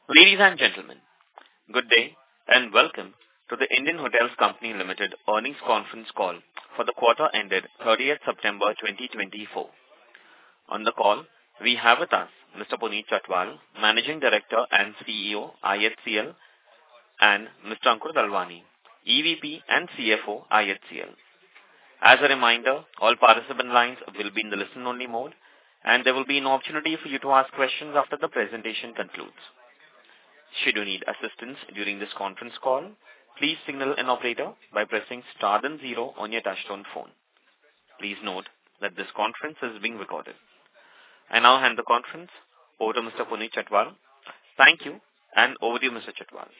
Ladies and gentlemen, good day and welcome to the Indian Hotels Company Limited earnings conference call for the quarter ended 30th September 2024. On the call, we have with us Mr. Puneet Chhatwal, Managing Director and CEO, IHCL, and Mr. Ankur Dalwani, EVP and CFO, IHCL. As a reminder, all participant lines will be in the listen-only mode, and there will be an opportunity for you to ask questions after the presentation concludes. Should you need assistance during this conference call, please signal an operator by pressing star then 0 on your touchtone phone. Please note that this conference is being recorded. I now hand the conference over to Mr. Puneet Chhatwal. Thank you, and over to you, Mr. Chhatwal.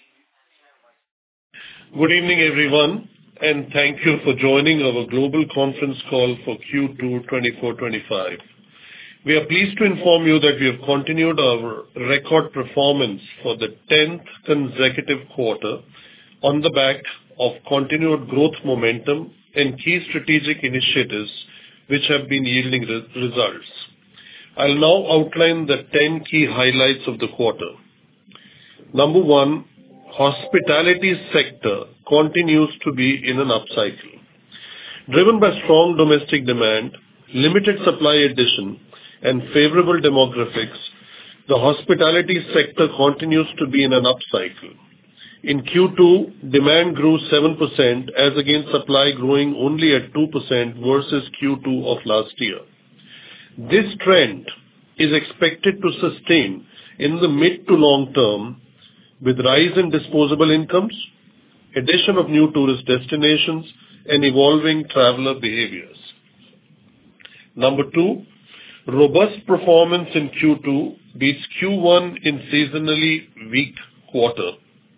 Good evening, everyone, and thank you for joining our global conference call for Q2 24-25. We are pleased to inform you that we have continued our record performance for the 10th consecutive quarter on the back of continued growth momentum and key strategic initiatives which have been yielding results. I'll now outline the 10 key highlights of the quarter. Number one, hospitality sector continues to be in an upcycle. Driven by strong domestic demand, limited supply addition, and favorable demographics, the hospitality sector continues to be in an upcycle. In Q2, demand grew 7% as against supply growing only at 2% versus Q2 of last year. This trend is expected to sustain in the mid to long term with rise in disposable incomes, addition of new tourist destinations, and evolving traveler behaviors. Number two, robust performance in Q2 beats Q1 in seasonally weak quarter.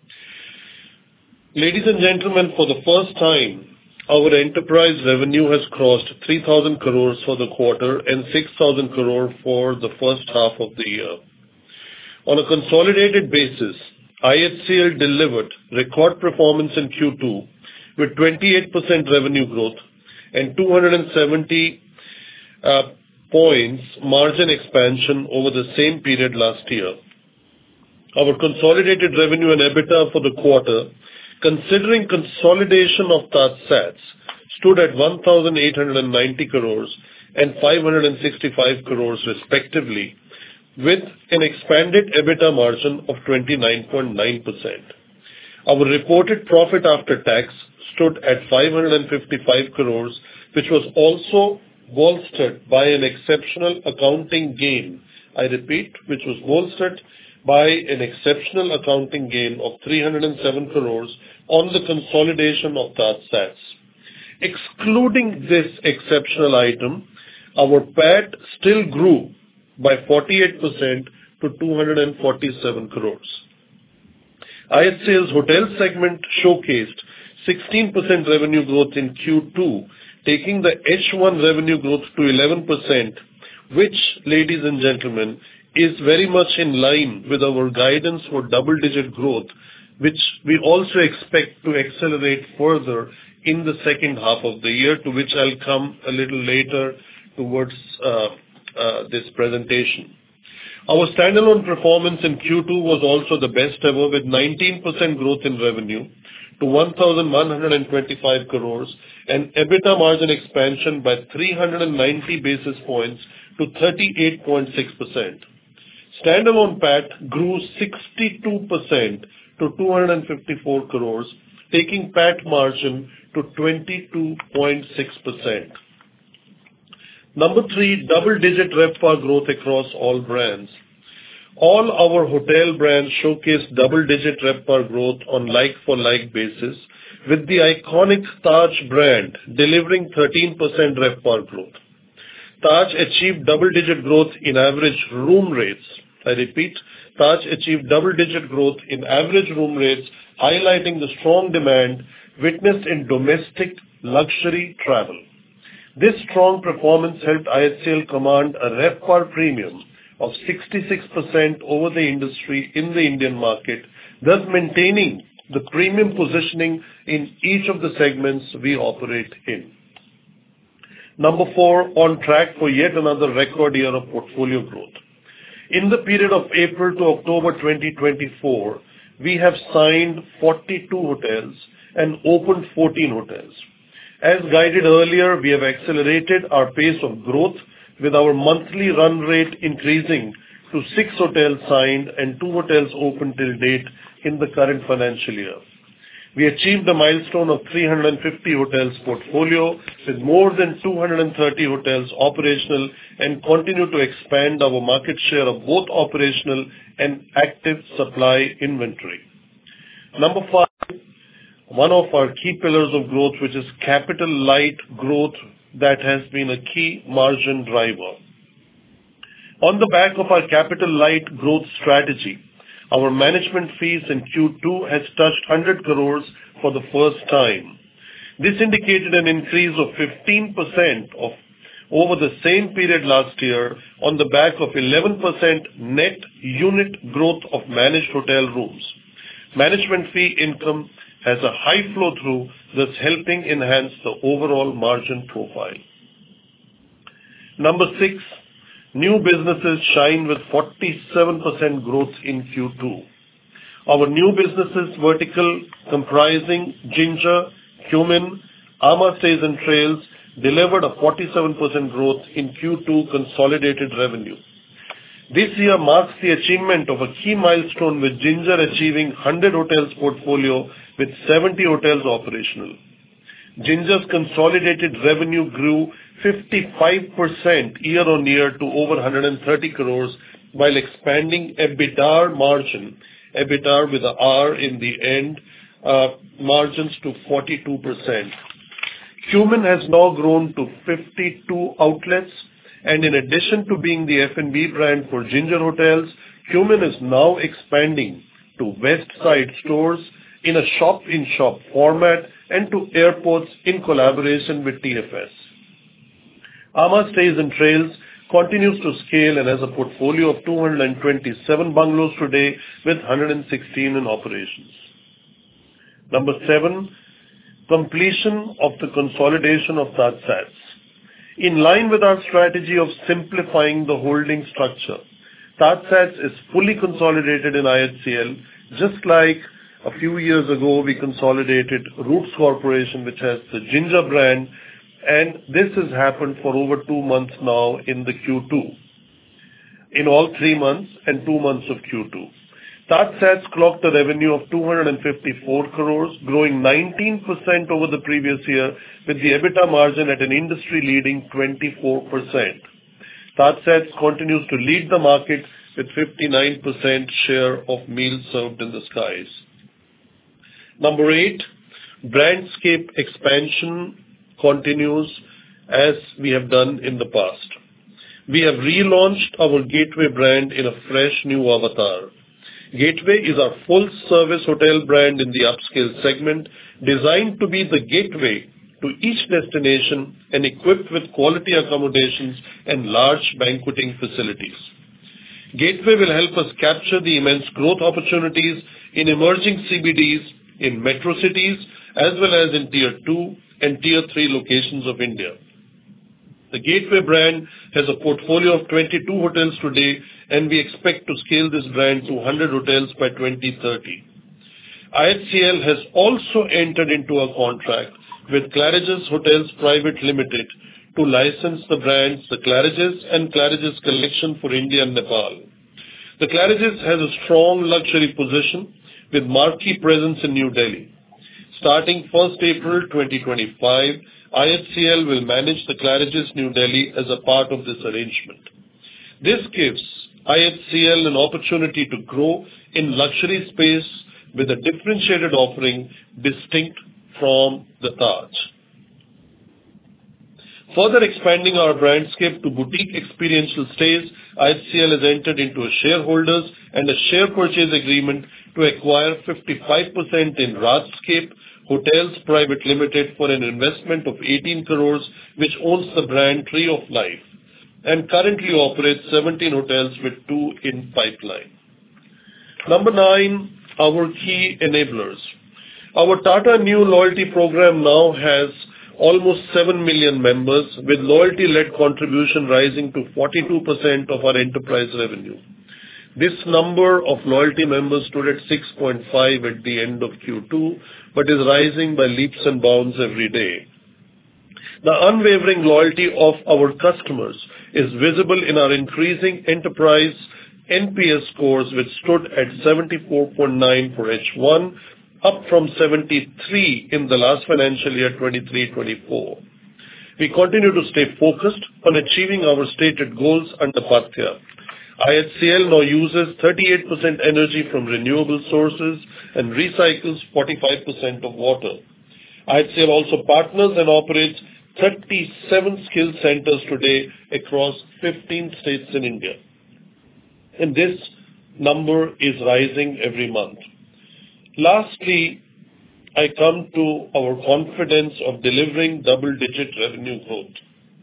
Ladies and gentlemen, for the first time, our enterprise revenue has crossed 3,000 crores for the quarter and 6,000 crore for the first half of the year. On a consolidated basis, IHCL delivered record performance in Q2 with 28% revenue growth and 270 points margin expansion over the same period last year. Our consolidated revenue and EBITDA for the quarter, considering consolidation of TajSATS, stood at 1,890 crores and 565 crores respectively, with an expanded EBITDA margin of 29.9%. Our reported profit after tax stood at 555 crores, which was also bolstered by an exceptional accounting gain. I repeat, which was bolstered by an exceptional accounting gain of 307 crores on the consolidation of TajSATS. Excluding this exceptional item, our PAT still grew by 48% to 247 crores. IHCL's hotel segment showcased 16% revenue growth in Q2, taking the H1 revenue growth to 11%, which, ladies and gentlemen, is very much in line with our guidance for double-digit growth, which we also expect to accelerate further in the second half of the year, to which I'll come a little later towards this presentation. Our standalone performance in Q2 was also the best ever, with 19% growth in revenue to 1,125 crores and EBITDA margin expansion by 390 basis points to 38.6%. Standalone PAT grew 62% to 254 crores, taking PAT margin to 22.6%. Number three, double-digit RevPAR growth across all brands. All our hotel brands showcased double-digit RevPAR growth on like-for-like basis, with the iconic Taj brand delivering 13% RevPAR growth. Taj achieved double-digit growth in average room rates. I repeat, Taj achieved double-digit growth in average room rates, highlighting the strong demand witnessed in domestic luxury travel. This strong performance helped IHCL command a RevPAR premium of 66% over the industry in the Indian market, thus maintaining the premium positioning in each of the segments we operate in. Number four, on track for yet another record year of portfolio growth. In the period of April to October 2024, we have signed 42 hotels and opened 14 hotels. As guided earlier, we have accelerated our pace of growth with our monthly run rate increasing to 6 hotels signed and 2 hotels opened till date in the current financial year. We achieved the milestone of 350 hotels portfolio with more than 230 hotels operational and continue to expand our market share of both operational and active supply inventory. Number 5, one of our key pillars of growth, which is capital light growth, that has been a key margin driver. On the back of our capital light growth strategy, our management fees in Q2 has touched 100 crores for the first time. This indicated an increase of 15% over the same period last year on the back of 11% net unit growth of managed hotel rooms. Management fee income has a high flow through, thus helping enhance the overall margin profile. Number 6, new businesses shine with 47% growth in Q2. Our new businesses vertical comprising Ginger, Qmin, amã Stays & Trails delivered a 47% growth in Q2 consolidated revenue. This year marks the achievement of a key milestone with Ginger achieving 100 hotels portfolio with 70 hotels operational. Ginger's consolidated revenue grew 55% year-on-year to over 130 crores while expanding EBITDA margin, EBITDA with a R in the end, margins to 42%. Qmin has now grown to 52 outlets, and in addition to being the F&B brand for Ginger Hotels, Qmin is now expanding to West Side stores in a shop-in-shop format and to airports in collaboration with TFS. amã Stays & Trails continues to scale and has a portfolio of 227 bungalows today with 116 in operations. Number 7, completion of the consolidation of TajSATS. In line with our strategy of simplifying the holding structure, TajSATS is fully consolidated in IHCL, just like a few years ago we consolidated Roots Corporation, which has the Ginger brand, and this has happened for over 2 months now in the Q2. In all 3 months and 2 months of Q2. TajSATS clocked a revenue of 254 crores, growing 19% over the previous year, with the EBITDA margin at an industry-leading 24%. TajSATS continues to lead the market with 59% share of meals served in the skies. Number 8, brandscape expansion continues as we have done in the past. We have relaunched our Gateway brand in a fresh new avatar. Gateway is our full-service hotel brand in the upscale segment, designed to be the gateway to each destination and equipped with quality accommodations and large banqueting facilities. Gateway will help us capture the immense growth opportunities in emerging CBDs in metro cities as well as in Tier 2 and Tier 3 locations of India. The Gateway brand has a portfolio of 22 hotels today, and we expect to scale this brand to 100 hotels by 2030. IHCL has also entered into a contract with Claridges Hotels Private Limited to license the brands The Claridges and Claridges Collection for India and Nepal. The Claridges has a strong luxury position with marquee presence in New Delhi. Starting 1st April 2025, IHCL will manage the Claridges New Delhi as a part of this arrangement. This gives IHCL an opportunity to grow in luxury space with a differentiated offering distinct from the Taj. Further expanding our brandscape to boutique experiential stays, IHCL has entered into a shareholders and a share purchase agreement to acquire 55% in Rajscape Hotels Private Limited for an investment of 18 crores, which owns the brand Tree of Life and currently operates 17 hotels with 2 in pipeline. Number 9, our key enablers. Our Tata Neu loyalty program now has almost 7 million members, with loyalty-led contribution rising to 42% of our enterprise revenue. This number of loyalty members stood at 6.5 at the end of Q2, but is rising by leaps and bounds every day. The unwavering loyalty of our customers is visible in our increasing enterprise NPS scores, which stood at 74.9 for H1, up from 73 in the last financial year 23-24. We continue to stay focused on achieving our stated goals under Pathya. IHCL now uses 38% energy from renewable sources and recycles 45% of water. IHCL also partners and operates 37 skill centers today across 15 states in India. And this number is rising every month. Lastly, I come to our confidence of delivering double-digit revenue growth.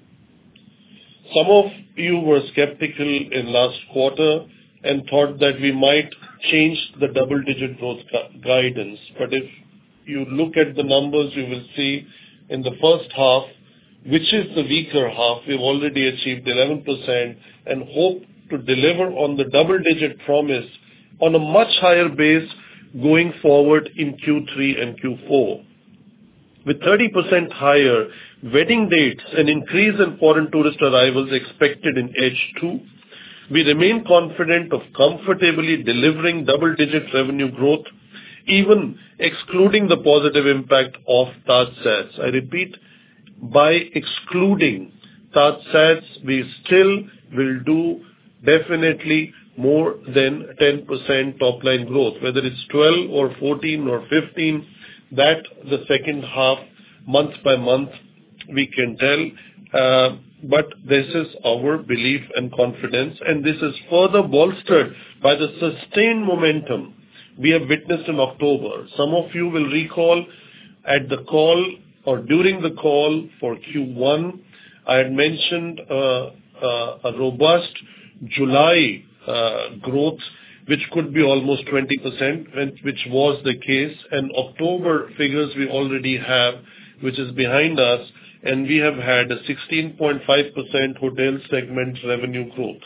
Some of you were skeptical in last quarter and thought that we might change the double-digit growth guidance. But if you look at the numbers, you will see in the first half, which is the weaker half, we've already achieved 11% and hope to deliver on the double-digit promise on a much higher base going forward in Q3 and Q4. With 30% higher wedding dates and increase in foreign tourist arrivals expected in H2, we remain confident of comfortably delivering double-digit revenue growth, even excluding the positive impact of TajSATS. I repeat, by excluding TajSATS, we still will do definitely more than 10% top-line growth, whether it's 12 or 14 or 15, that the second half, month by month, we can tell. But this is our belief and confidence, and this is further bolstered by the sustained momentum we have witnessed in October. Some of you will recall at the call or during the call for Q1, I had mentioned a robust July growth, which could be almost 20%, which was the case. And October figures we already have, which is behind us, and we have had a 16.5% hotel segment revenue growth.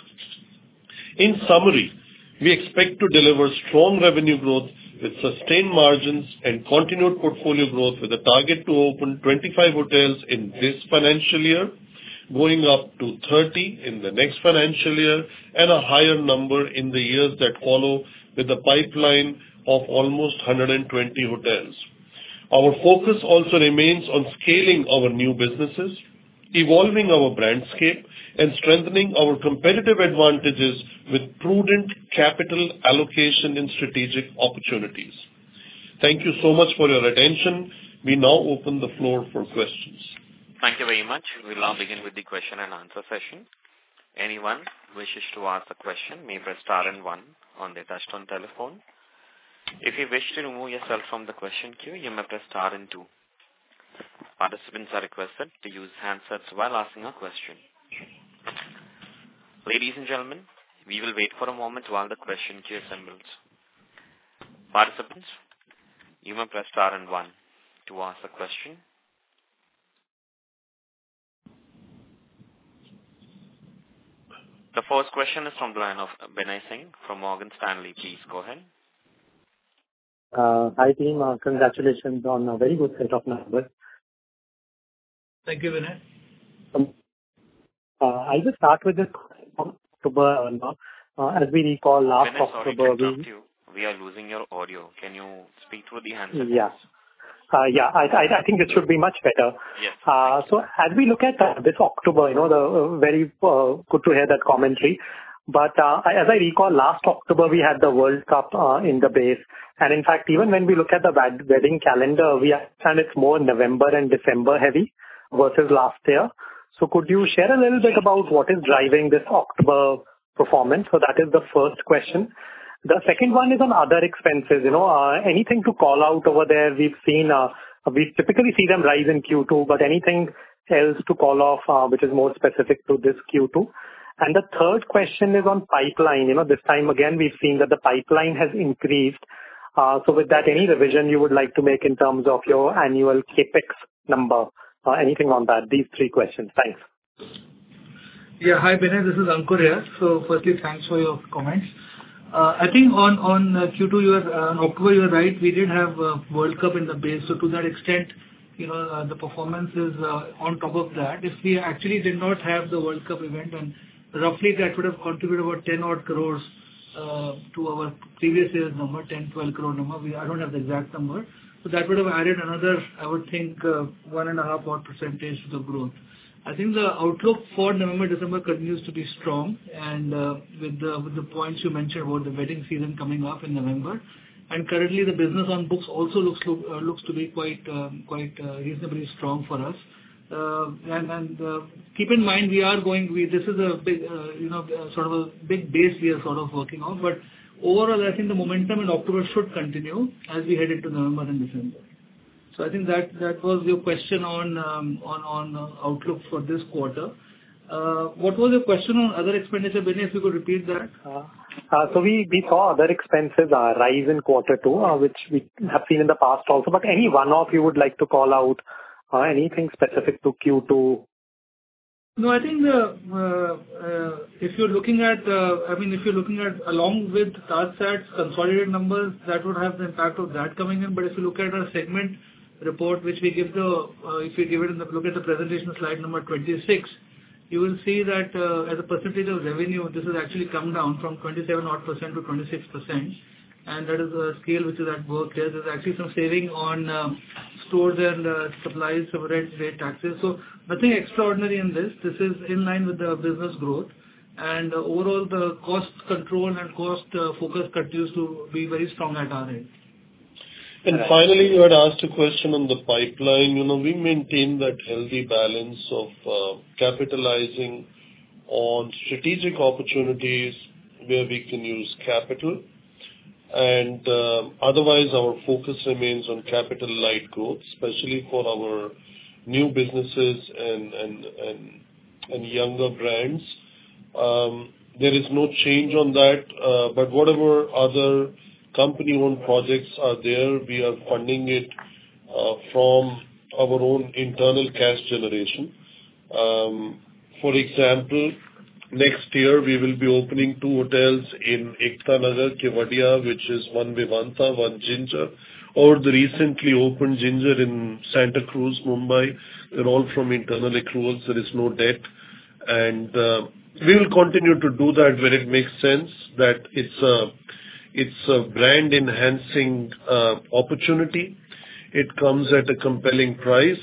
In summary, we expect to deliver strong revenue growth with sustained margins and continued portfolio growth with a target to open 25 hotels in this financial year, going up to 30 in the next financial year, and a higher number in the years that follow with a pipeline of almost 120 hotels. Our focus also remains on scaling our new businesses, evolving our brandscape, and strengthening our competitive advantages with prudent capital allocation in strategic opportunities. Thank you so much for your attention. We now open the floor for questions. Thank you very much. We'll now begin with the question and answer session. Anyone wishes to ask a question may press star and one on their touchtone telephone. If you wish to remove yourself from the question queue, you may press star and two. Participants are requested to use handsets while asking a question. Ladies and gentlemen, we will wait for a moment while the question queue assembles. Participants, you may press star and one to ask a question. The first question is from the line of Binay Singh from Morgan Stanley. Please go ahead. Hi team, congratulations on a very good set of numbers. Thank you, Vinay. I'll just start with this October. As we recall, last Vinay, October we are losing your audio. Can you speak through the handset? Yeah. I think it should be much better. Yes. So as we look at this October, the very good to hear that commentary. But as I recall, last October we had the World Cup in the base. And in fact, even when we look at the wedding calendar, we understand it's more November and December heavy versus last year. So could you share a little bit about what is driving this October performance? So that is the first question. The second one is on other expenses. Anything to call out over there? We've seen, we typically see them rise in Q2, but anything else to call off which is more specific to this Q2? And the third question is on pipeline. This time again, we've seen that the pipeline has increased. So with that, any revision you would like to make in terms of your annual CAPEX number? Anything on that? These three questions. Thanks. Yeah, hi Binay, this is Ankur here. So firstly, thanks for your comments. I think on Q2, on October, you're right. We did have World Cup in the base. So to that extent, the performance is on top of that. If we actually did not have the World Cup event, and roughly that would have contributed about 10 odd crores to our previous year's number, 10-12 crore number. I don't have the exact number. So that would have added another, I would think, 1.5 odd percentage to the growth. I think the outlook for November, December continues to be strong, and with the points you mentioned about the wedding season coming up in November, and currently the business on books also looks to be quite reasonably strong for us. And keep in mind this is a big sort of a big base we are sort of working on, but overall I think the momentum in October should continue as we head into November and December. So I think that was your question on outlook for this quarter. What was your question on other expenditure, Binay, if you could repeat that? So we saw other expenses rise in quarter two, which we have seen in the past also. But any one-off you would like to call out, anything specific to Q2? No, I think if you're looking at along with TajSAT's consolidated numbers, that would have the impact of that coming in. But if you look at our segment report, which we give if you give it look at the presentation slide number 26, you will see that as a percentage of revenue, this has actually come down from 27% odd to 26%. And that is a scale which is at work here. There's actually some saving on stores and supplies, rent, taxes. So nothing extraordinary in this. This is in line with the business growth. And overall, the cost control and cost focus continues to be very strong at our end. And finally, you had asked a question on the pipeline. We maintain that healthy balance of capitalizing on strategic opportunities where we can use capital. And otherwise, our focus remains on capital light growth, especially for our new businesses and younger brands. There is no change on that, but whatever other company-owned projects are there, we are funding it from our own internal cash generation. For example, next year we will be opening 2 hotels in Ekta Nagar, Kevadia, which is one Vivanta, one Ginger, or the recently opened Ginger in Santa Cruz, Mumbai. They're all from internal accruals. There is no debt. And we will continue to do that where it makes sense, that it's a brand enhancing opportunity. It comes at a compelling price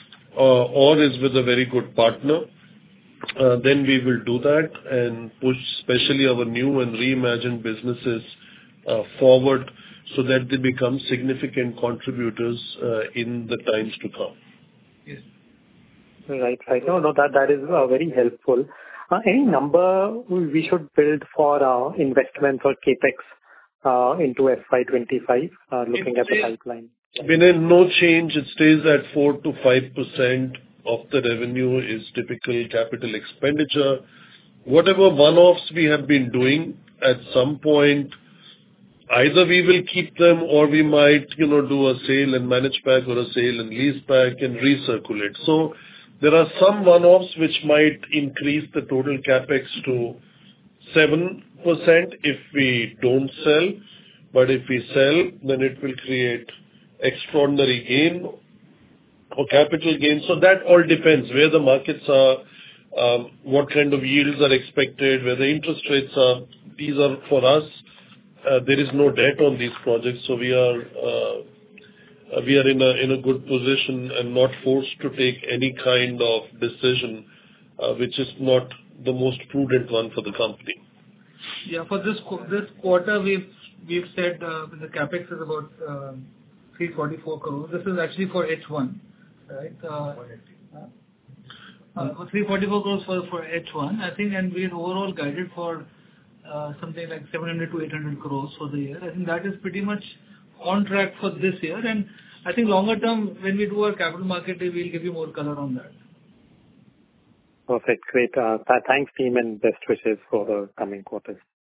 or is with a very good partner. Then we will do that and push especially our new and reimagined businesses forward so that they become significant contributors in the times to come. Yes. Right. No, that is very helpful. Any number we should build for investments or capex into FY25, looking at the pipeline? No change. It stays at 4 to 5% of the revenue is typical capital expenditure. Whatever one-offs we have been doing, at some point, either we will keep them or we might, do a sale and manage back or a sale and lease back and recirculate. So there are some one-offs which might increase the total capex to 7% if we don't sell. But if we sell, then it will create extraordinary gain or capital gain. So that all depends where the markets are, what kind of yields are expected, where the interest rates are. These are for us. There is no debt on these projects, so we are in a good position and not forced to take any kind of decision which is not the most prudent one for the company. Yeah, for this quarter, we've said the capex is about 344 crores. This is actually for H1, right? 344 crores for H1, I think, and we had overall guided for something like 700 to 800 crores for the year. I think that is pretty much on track for this year. And I think longer term, when we do our capital market day, we'll give you more color on that. Perfect. Great. Thanks, team, and best wishes for the coming quarters.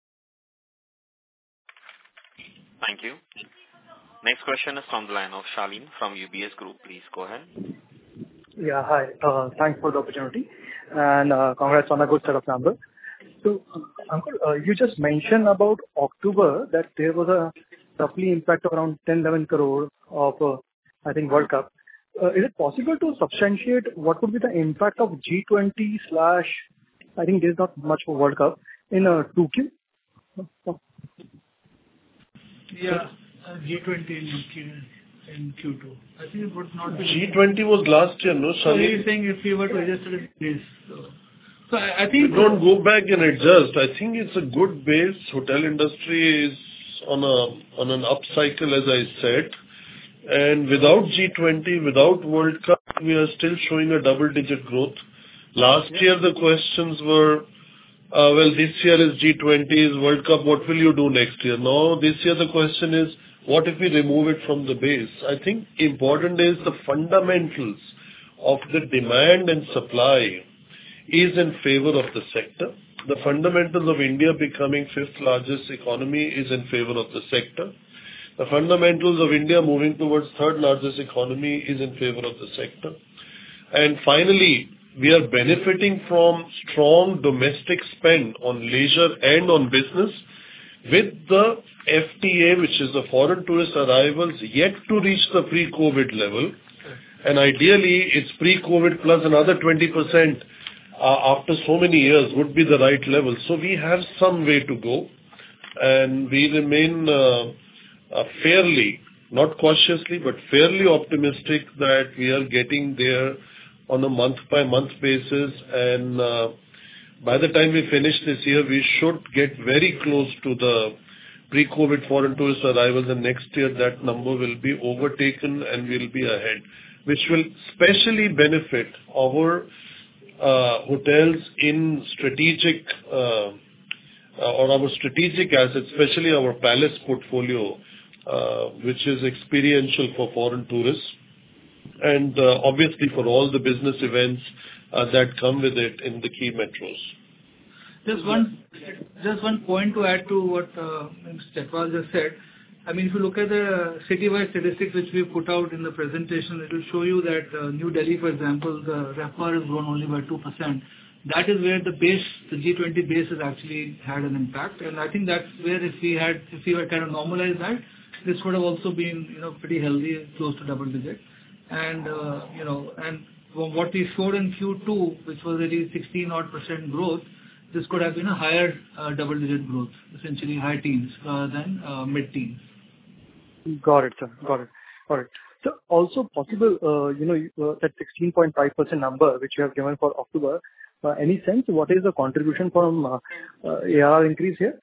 Thank you. Next question is from the line of Shaleen from UBS Group. Please go ahead. Yeah, hi. Thanks for the opportunity and congrats on a good set of numbers. So, Uncle, you just mentioned about October that there was a roughly impact of around 10-11 crore of, I think, World Cup. Is it possible to substantiate what would be the impact of G20 slash, I think there's not much for World Cup, in 2Q? Yeah, G20 in Q2. I think it would not be... G20 was last year, no, So Shalini? he's saying if we were to adjust it in days. So I think... Don't go back and adjust. I think it's a good base. Hotel industry is on an up cycle, as I said. And without G20, without World Cup, we are still showing a double-digit growth. Last year, the questions were, well, this year is G20, is World Cup, what will you do next year? Now, this year the question is, what if we remove it from the base? I think important is the fundamentals of the demand and supply is in favor of the sector. The fundamentals of India becoming fifth largest economy is in favor of the sector. The fundamentals of India moving towards third largest economy is in favor of the sector. And finally, we are benefiting from strong domestic spend on leisure and on business with the FTA, which is the foreign tourist arrivals, yet to reach the pre-COVID level. And ideally, it's pre-COVID plus another 20% after so many years would be the right level. So we have some way to go, and we remain fairly, not cautiously, but fairly optimistic that we are getting there on a month-by-month basis. And by the time we finish this year, we should get very close to the pre-COVID foreign tourist arrivals, and next year that number will be overtaken and we'll be ahead, which will specially benefit our hotels in strategic or our strategic assets, especially our Palace portfolio, which is experiential for foreign tourists, and obviously for all the business events that come with it in the key metros. Just one point to add to what Mr. Chhatwal just said. I mean, if you look at the city-wide statistics which we put out in the presentation, it will show you that New Delhi, for example, the RevPAR has grown only by 2%. That is where the base, the G20 base, has actually had an impact. And I think that's where if we were kind of normalized that, this would have also been, pretty healthy, close to double digit. And, and from what we showed in Q2, which was really 16% growth, this could have been a higher double-digit growth, essentially high teens rather than mid-teens. Got it, sir. Got it. So also possible, that 16.5% number which you have given for October, any sense what is the contribution from ARR increase here?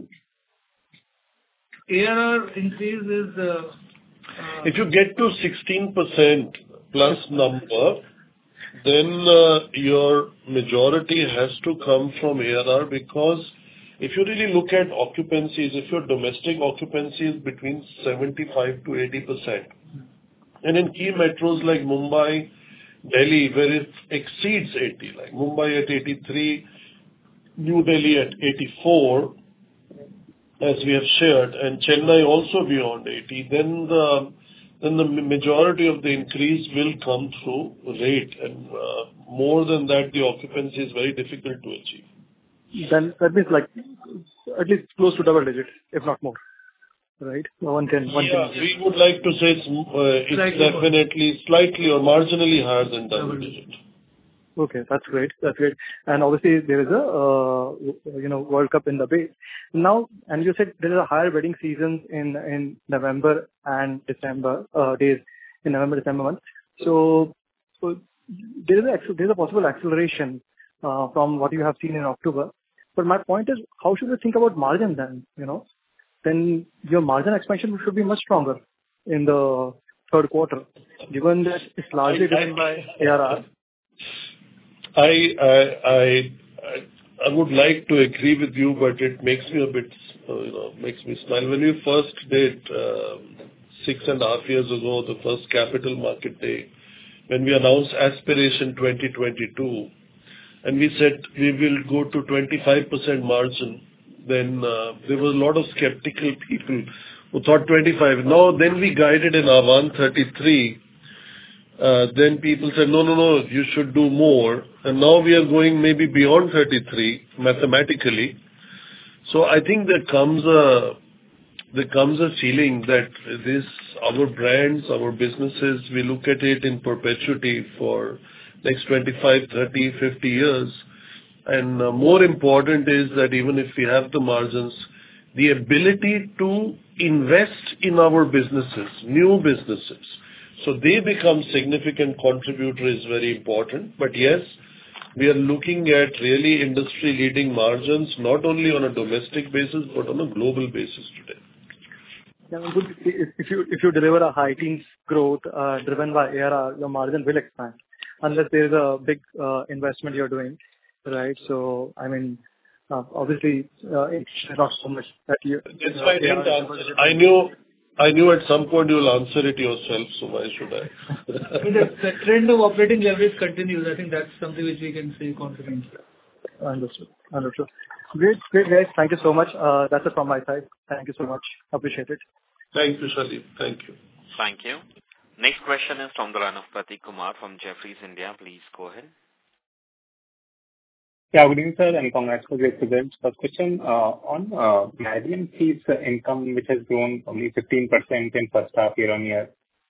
ARR increase is... if you get to 16% plus number, then your majority has to come from ARR, because if you really look at occupancies, if your domestic occupancy is between 75 to 80%, and in key metros like Mumbai, Delhi, where it exceeds 80, like Mumbai at 83, New Delhi at 84, as we have shared, and Chennai also beyond 80, then the majority of the increase will come through rate, and more than that, the occupancy is very difficult to achieve. Then that means like at least close to double digit, if not more, right? One can. We would like to say it's definitely slightly or marginally higher than double digit. Okay, that's great. And obviously there is a World Cup in the base now, and you said there is a higher wedding season in November and December days in November-December month. So there is a possible acceleration from what you have seen in October. But my point is, how should we think about margin then? Then your margin expansion should be much stronger in the third quarter, given that it's largely driven by ARR. I would like to agree with you, but it makes me a bit, makes me smile. When we first did 6.5 years ago, the first capital market day, when we announced Aspiration 2022, and we said we will go to 25% margin, then there was a lot of skeptical people who thought 25. Now, then we guided in Ahvaan 33, Then people said, no, you should do more. And now we are going maybe beyond 33 mathematically. So I think there comes a feeling that our brands, our businesses, we look at it in perpetuity for next 25, 30, 50 years. And more important is that even if we have the margins, the ability to invest in our businesses, new businesses, so they become significant contributor is very important. But yes, we are looking at really industry-leading margins, not only on a domestic basis, but on a global basis today. Yeah, good. If you deliver a high teens growth driven by ARR, your margin will expand unless there is a big investment you're doing, right? So, I mean, obviously, it's not so much that you... That's why I didn't answer. I knew at some point you will answer it yourself, so why should I? The trend of operating leverage continues. I think that's something which we can say confidently. Understood. Great, guys. Thank you so much. That's it from my side. Thank you so much. Appreciate it. Thank you, Shalim. Thank you. Thank you. Next question is from the line of Prateek Kumar from Jefferies India. Please go ahead. Yeah, good evening, sir, and congrats for great results. First question, on management fees income, which has grown only 15% in first half year-on-year.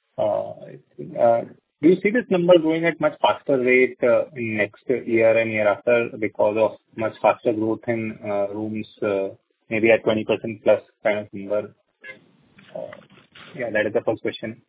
Do you see this number growing at much faster rate in next year and year after because of much faster growth in rooms, maybe at 20% plus kind of number? Yeah, that is the first question.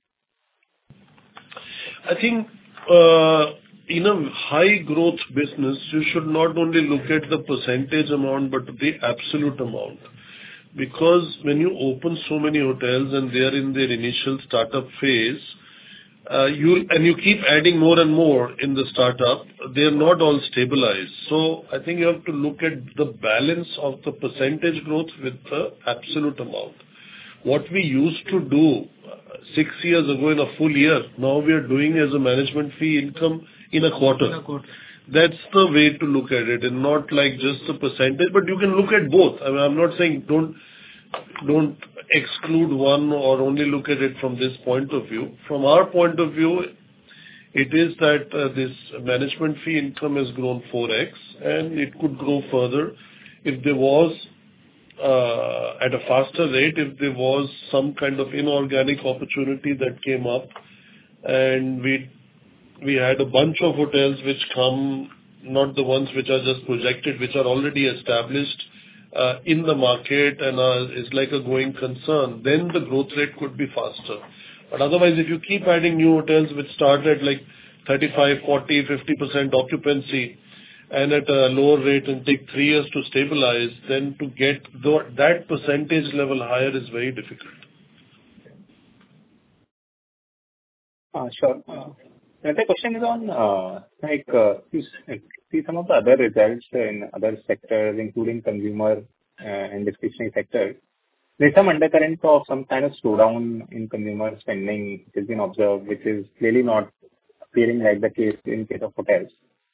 I think in a high growth business, you should not only look at the percentage amount, but the absolute amount. Because when you open so many hotels and they are in their initial startup phase, you keep adding more and more in the startup, they are not all stabilized. So I think you have to look at the balance of the percentage growth with the absolute amount. What we used to do 6 years ago in a full year, now we are doing as a management fee income in a quarter. That's the way to look at it, and not like just the percentage, but you can look at both. I mean, I'm not saying don't exclude one or only look at it from this point of view. From our point of view, it is that this management fee income has grown 4x, and it could grow further if there was at a faster rate, if there was some kind of inorganic opportunity that came up, and we had a bunch of hotels which come, not the ones which are just projected, which are already established in the market and is like a going concern, then the growth rate could be faster. But otherwise, if you keep adding new hotels which start at like 35, 40, 50% occupancy and at a lower rate and take 3 years to stabilize, then to get that percentage level higher is very difficult. Sure. The question is on, you see some of the other results in other sectors, including consumer and discretionary sectors. There's some undercurrent of some kind of slowdown in consumer spending which has been observed, which is clearly not appearing like the case in case of hotels.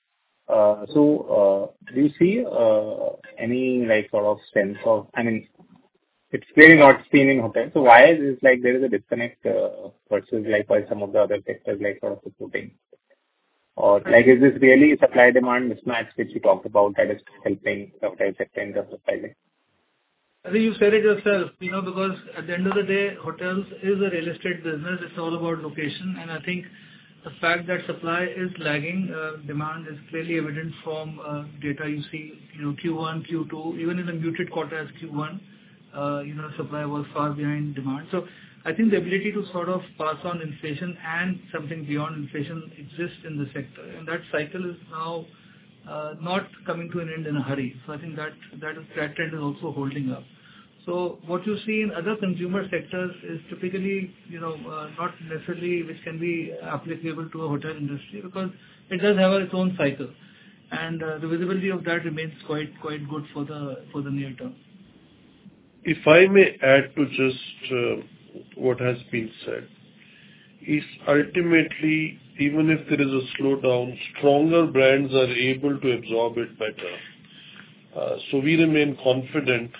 So, do you see any like sort of sense of, I mean, it's clearly not seen in hotels. So why is it like there is a disconnect versus like why some of the other sectors like sort of supporting? Or like is this really supply demand mismatch which you talked about that is helping the hotel sector in terms of pricing? I think you said it yourself, because at the end of the day, hotels is a real estate business. It's all about location, and I think the fact that supply is lagging, demand is clearly evident from data you see, Q1, Q2, even in a muted quarter as Q1, supply was far behind demand. So I think the ability to sort of pass on inflation and something beyond inflation exists in the sector, and that cycle is now not coming to an end in a hurry. So I think that trend is also holding up. So what you see in other consumer sectors is typically, not necessarily which can be applicable to a hotel industry because it does have its own cycle, and the visibility of that remains quite good for the near term. If I may add to just what has been said, is ultimately, even if there is a slowdown, stronger brands are able to absorb it better. So we remain confident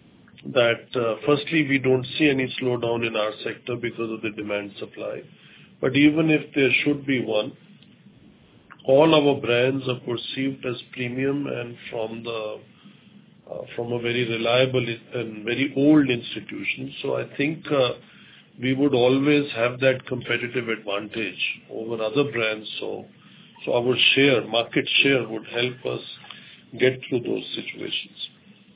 that firstly, we don't see any slowdown in our sector because of the demand supply. But even if there should be one, all our brands are perceived as premium and from a very reliable and very old institution. So I think we would always have that competitive advantage over other brands. So our market share would help us get through those situations.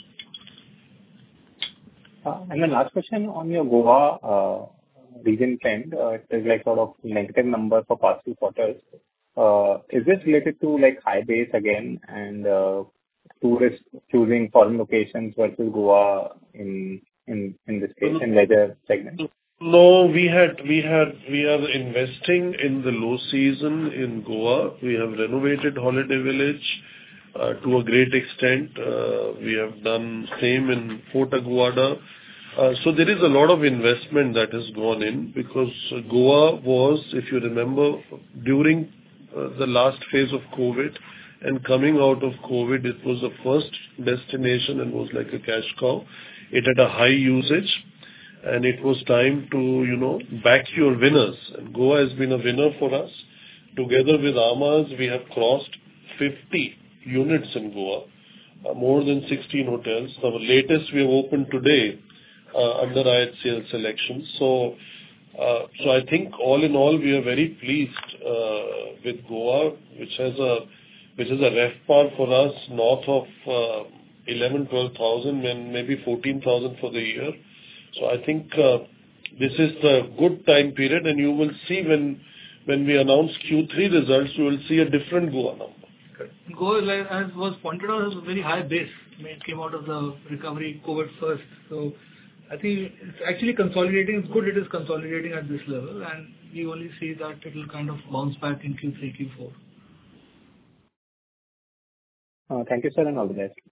And the last question on your Goa region trend, it is like sort of negative number for past 2 quarters. Is this related to like high base again and tourists choosing foreign locations versus Goa in this case in leisure segment? No, we are investing in the low season in Goa. We have renovated Holiday Village to a great extent. We have done same in Fort Aguada. So there is a lot of investment that has gone in because Goa was, if you remember, during the last phase of COVID and coming out of COVID, it was the first destination and was like a cash cow. It had a high usage. And it was time to, back your winners. And Goa has been a winner for us. Together with Amas, we have crossed 50 units in Goa, more than 16 hotels. Our latest we have opened today under IHCL selection. So I think all in all, we are very pleased with Goa, which has a RevPAR for us north of 11,000-12,000 and maybe 14,000 for the year. So I think this is the good time period, and you will see when we announce Q3 results, you will see a different Goa number. Okay. Goa, as was pointed out, is a very high base. It came out of the recovery COVID first. So I think it's actually consolidating. It's good it is consolidating at this level, and we only see that it will kind of bounce back in Q3, Q4. Thank you, sir, and all the best.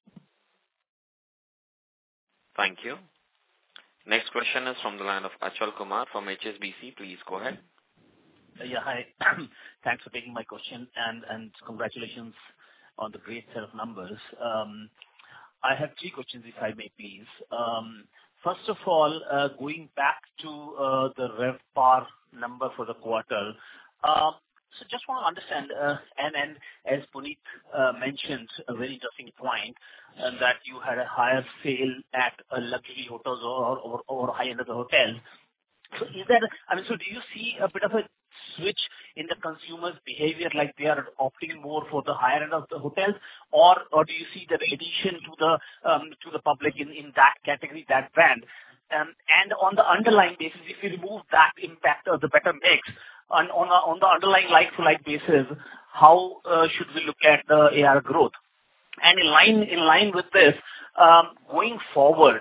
Thank you. Next question is from the line of Achal Kumar from HSBC. Please go ahead. Yeah, hi. Thanks for taking my question and congratulations on the great set of numbers. I have 3 questions, if I may, please. First of all, going back to the RevPAR number for the quarter. So just want to understand, and as Puneet mentioned, a very interesting point, that you had a higher sale at luxury hotels or high end of the hotels. So is that, so do you see a bit of a switch in the consumer's behavior, like they are opting more for the higher end of the hotels, or do you see the addition to the public in that category, that brand? And on the underlying basis, if you remove that impact of the better mix, on the underlying like-to-like basis, how should we look at the AR growth? And in line with this, going forward,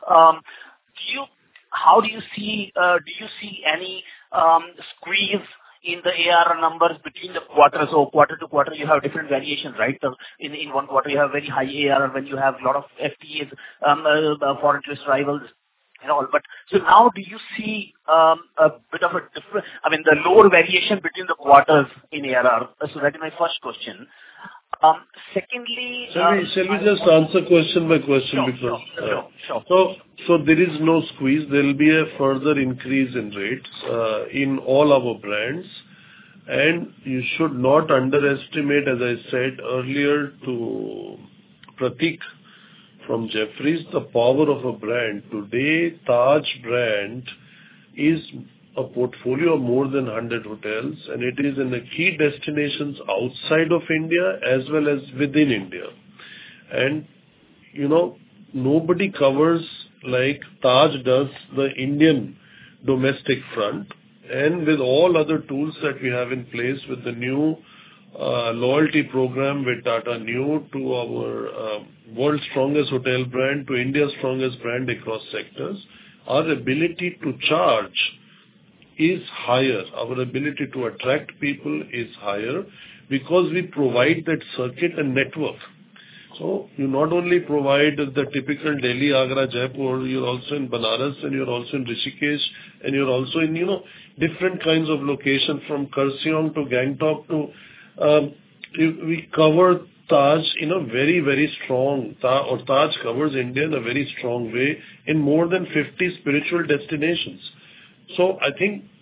how do you see any squeeze in the AR numbers between the quarters? So quarter to quarter, you have different variations, right? So in one quarter, you have very high AR when you have a lot of FTAs, foreign tourist arrivals, and all. But so now, do you see a bit of a different, the lower variation between the quarters in ARR? So that is my first question. Secondly, shall we just answer question by question? Sure. So there is no squeeze. There will be a further increase in rates in all our brands, and you should not underestimate, as I said earlier to Prateek from Jefferies, the power of a brand. Today, Taj brand is a portfolio of more than 100 hotels, and it is in the key destinations outside of India as well as within India. And, nobody covers like Taj does the Indian domestic front. And with all other tools that we have in place with the new loyalty program with Tata Neu to our world's strongest hotel brand to India's strongest brand across sectors, our ability to charge is higher. Our ability to attract people is higher because we provide that circuit and network. So you not only provide the typical Delhi, Agra, Jaipur, you're also in Banaras, and you're also in Rishikesh, and you're also in, different kinds of locations from Kurseong to Gangtok to, we cover Taj in a very, very strong, or Taj covers India in a very strong way in more than 50 spiritual destinations. So I think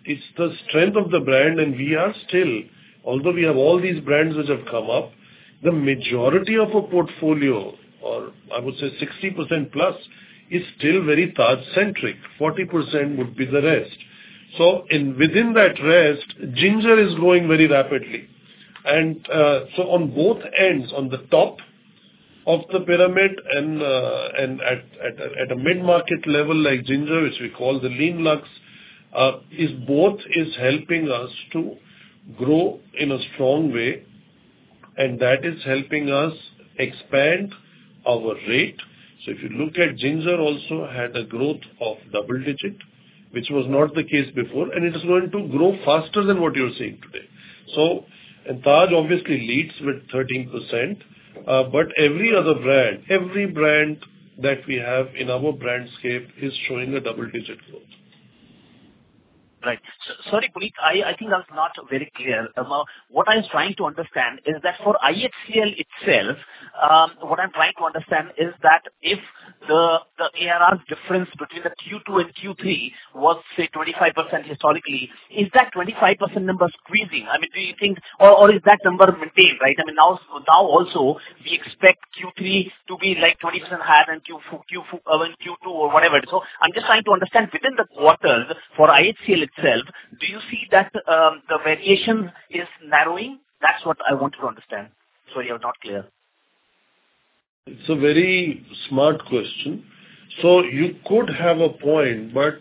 it's the strength of the brand, and we are still, although we have all these brands which have come up, the majority of our portfolio, or I would say 60% plus, is still very Taj-centric. 40% would be the rest. So within that rest, Ginger is growing very rapidly. And so on both ends, on the top of the pyramid and at a mid-market level like Ginger, which we call the lean luxe, is helping us to grow in a strong way, and that is helping us expand our rate. So if you look at Ginger, also had a growth of double digit, which was not the case before, and it is going to grow faster than what you're seeing today. So, and Taj obviously leads with 13%, but every brand that we have in our brandscape is showing a double-digit growth. Right. So, sorry, Puneet, I think that's not very clear. What I'm trying to understand is that for IHCL itself, what I'm trying to understand is that if the ARR difference between the Q2 and Q3 was, say, 25% historically, is that 25% number squeezing? I mean, do you think, or is that number maintained, right? I mean, now also we expect Q3 to be like 20% higher than Q2 or whatever. So I'm just trying to understand within the quarters for IHCL itself, do you see that the variation is narrowing? That's what I wanted to understand. Sorry, I was not clear. It's a very smart question. So you could have a point, but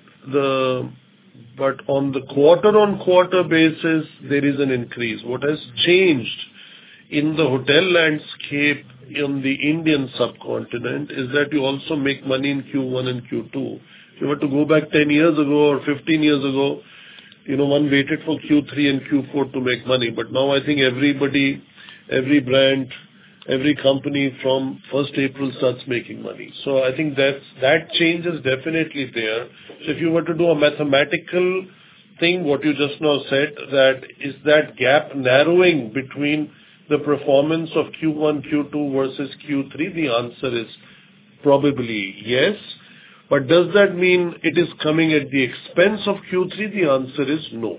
on the quarter-on-quarter basis, there is an increase. What has changed in the hotel landscape in the Indian subcontinent is that you also make money in Q1 and Q2. If you were to go back 10 years ago or 15 years ago, one waited for Q3 and Q4 to make money. But now I think everybody, every brand, every company from 1st April starts making money. So I think that change is definitely there. So if you were to do a mathematical thing, what you just now said, that is that gap narrowing between the performance of Q1, Q2 versus Q3, the answer is probably yes. But does that mean it is coming at the expense of Q3? The answer is no.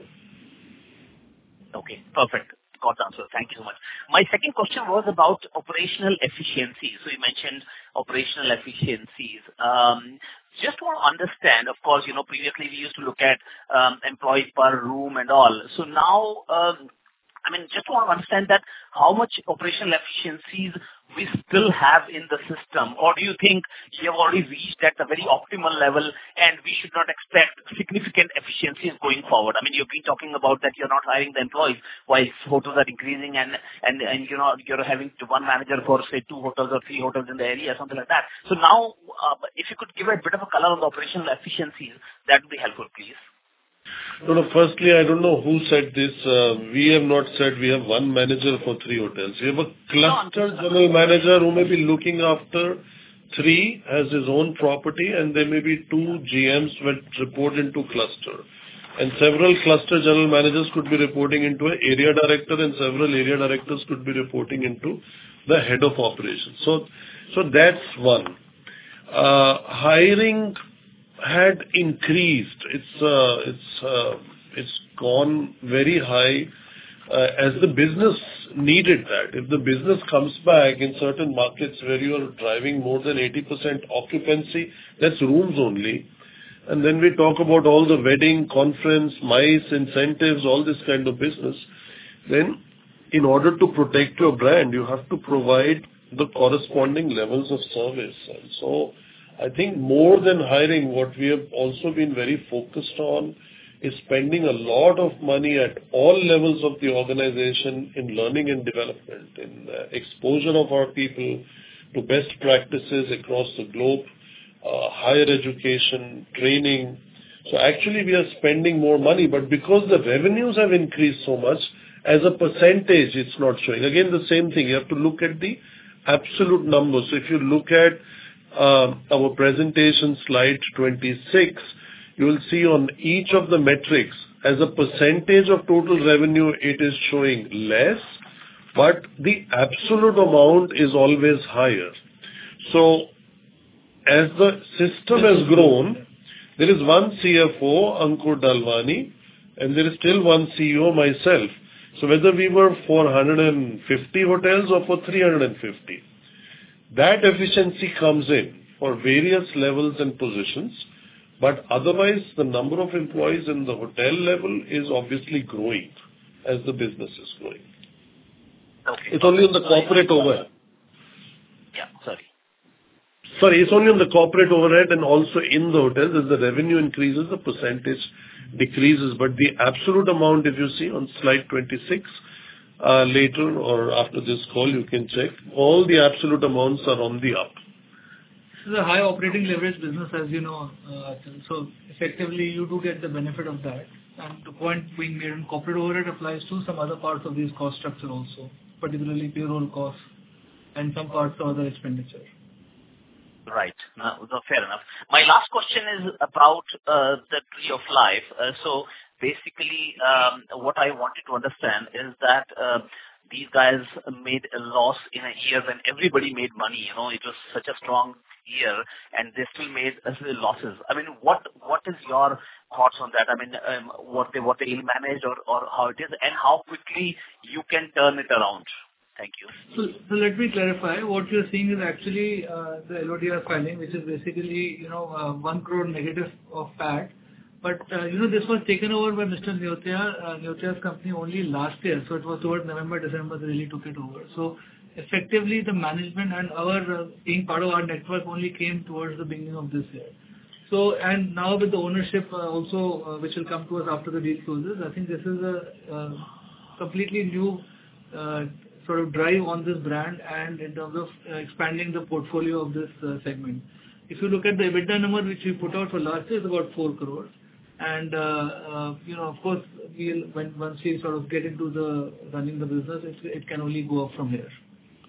Okay, perfect. Got the answer. Thank you so much. My second question was about operational efficiencies. So you mentioned operational efficiencies. Just want to understand, of course, previously we used to look at employees per room and all. So now, just want to understand that how much operational efficiencies we still have in the system, or do you think you have already reached at a very optimal level and we should not expect significant efficiencies going forward? I mean, you've been talking about that you're not hiring the employees while hotels are increasing and you're having one manager for, say, 2 hotels or 3 hotels in the area, something like that. So now, if you could give a bit of a color on the operational efficiencies, that would be helpful, please. No, firstly, I don't know who said this. We have not said we have one manager for 3 hotels. We have a cluster general manager who may be looking after 3 as his own property, and there may be 2 GMs which report into cluster. And several cluster general managers could be reporting into an area director, and several area directors could be reporting into the head of operations. So that's one. Hiring had increased. It's gone very high as the business needed that. If the business comes back in certain markets where you are driving more than 80% occupancy, that's rooms only. And then we talk about all the wedding, conference, MICE, incentives, all this kind of business. Then in order to protect your brand, you have to provide the corresponding levels of service. And so I think more than hiring, what we have also been very focused on is spending a lot of money at all levels of the organization in learning and development, in exposure of our people to best practices across the globe, higher education, training. So actually we are spending more money, but because the revenues have increased so much, as a percentage, it's not showing. Again, the same thing. You have to look at the absolute numbers. So if you look at our presentation slide 26, you will see on each of the metrics, as a percentage of total revenue, it is showing less, but the absolute amount is always higher. So as the system has grown, there is one CFO, Ankur Dalwani, and there is still one CEO, myself. So whether we were for 150 hotels or for 350, that efficiency comes in for various levels and positions. But otherwise, the number of employees in the hotel level is obviously growing as the business is growing. Okay. It's only on the corporate overhead. Yeah, sorry. Sorry, it's only on the corporate overhead and also in the hotels. As the revenue increases, the percentage decreases. But the absolute amount, if you see on slide 26, later or after this call, you can check. All the absolute amounts are on the up. This is a high operating leverage business, as you know, Achal. So effectively, you do get the benefit of that. And the point being made in corporate overhead applies to some other parts of these cost structure also, particularly payroll costs and some parts of other expenditure. Right. No, fair enough. My last question is about the Tree of Life. So basically, what I wanted to understand is that these guys made a loss in a year when everybody made money. It was such a strong year, and they still made losses. I mean, what is your thoughts on that? I mean, what they ill-managed or how it is, and how quickly you can turn it around? Thank you. So let me clarify. What you're seeing is actually the LODR filing, which is basically 1 crore negative of PAT. But this was taken over by Mr. Neotia's company only last year. So it was towards November, December they really took it over. So effectively, the management and our being part of our network only came towards the beginning of this year. So, and now with the ownership also, which will come to us after the deal closes, I think this is a completely new sort of drive on this brand and in terms of expanding the portfolio of this segment. If you look at the EBITDA number which we put out for last year, it's about 4 crores. And, of course, once we sort of get into the running the business, it can only go up from here.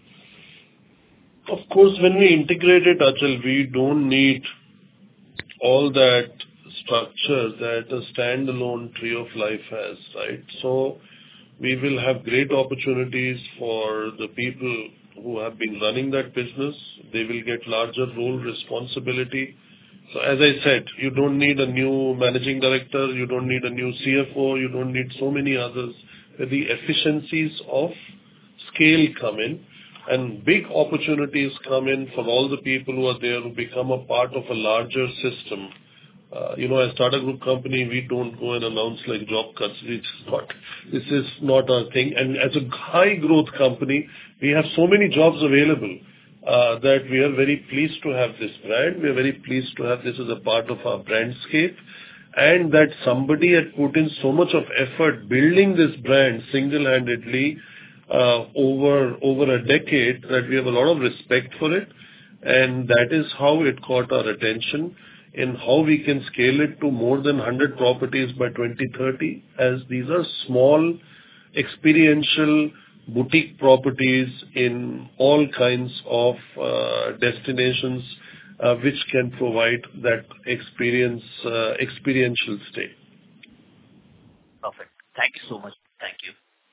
Of course, when we integrate it, Achal, we don't need all that structure that a standalone Tree of Life has, right? So we will have great opportunities for the people who have been running that business. They will get larger role responsibility. So as I said, you don't need a new managing director, you don't need a new CFO, you don't need so many others. The efficiencies of scale come in and big opportunities come in for all the people who are there who become a part of a larger system. As Tata Group company, we don't go and announce like job cuts. This is not our thing. And as a high growth company, we have so many jobs available that we are very pleased to have this brand. We are very pleased to have this as a part of our brandscape, and that somebody had put in so much of effort building this brand single-handedly over a decade that we have a lot of respect for it. And that is how it caught our attention, in how we can scale it to more than 100 properties by 2030, as these are small, experiential boutique properties in all kinds of destinations which can provide that experiential stay. Perfect. Thank you so much. Thank you.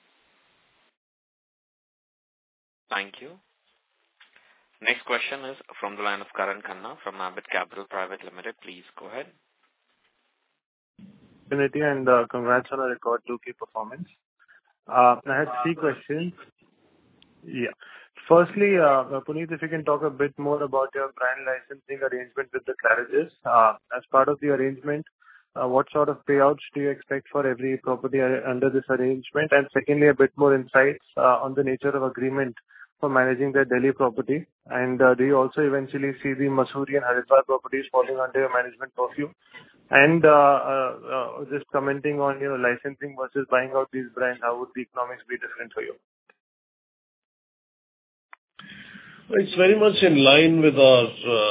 Thank you. Next question is from the line of Karan Khanna from Ambit Capital Private Limited. Please go ahead. And congrats on a record 2K performance. I had 3 questions. Yeah. Firstly, Puneet, if you can talk a bit more about your brand licensing arrangement with the Claridges. As part of the arrangement, what sort of payouts do you expect for every property under this arrangement? And secondly, a bit more insights on the nature of agreement for managing the Delhi property. And do you also eventually see the Mussoorie and Haridwar properties falling under your management purview? And just commenting on licensing versus buying out these brands, how would the economics be different for you? It's very much in line with our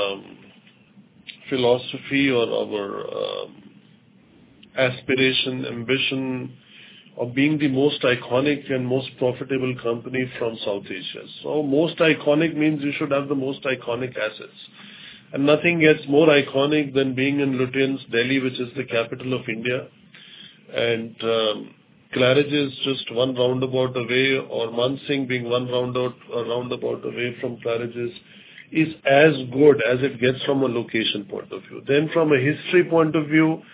philosophy or our aspiration, ambition of being the most iconic and most profitable company from South Asia. So most iconic means you should have the most iconic assets. And nothing gets more iconic than being in Lutyens, Delhi, which is the capital of India. And Claridges just one roundabout away, or Mansingh being one roundabout away from Claridges, is as good as it gets from a location point of view. Then from a history point of view,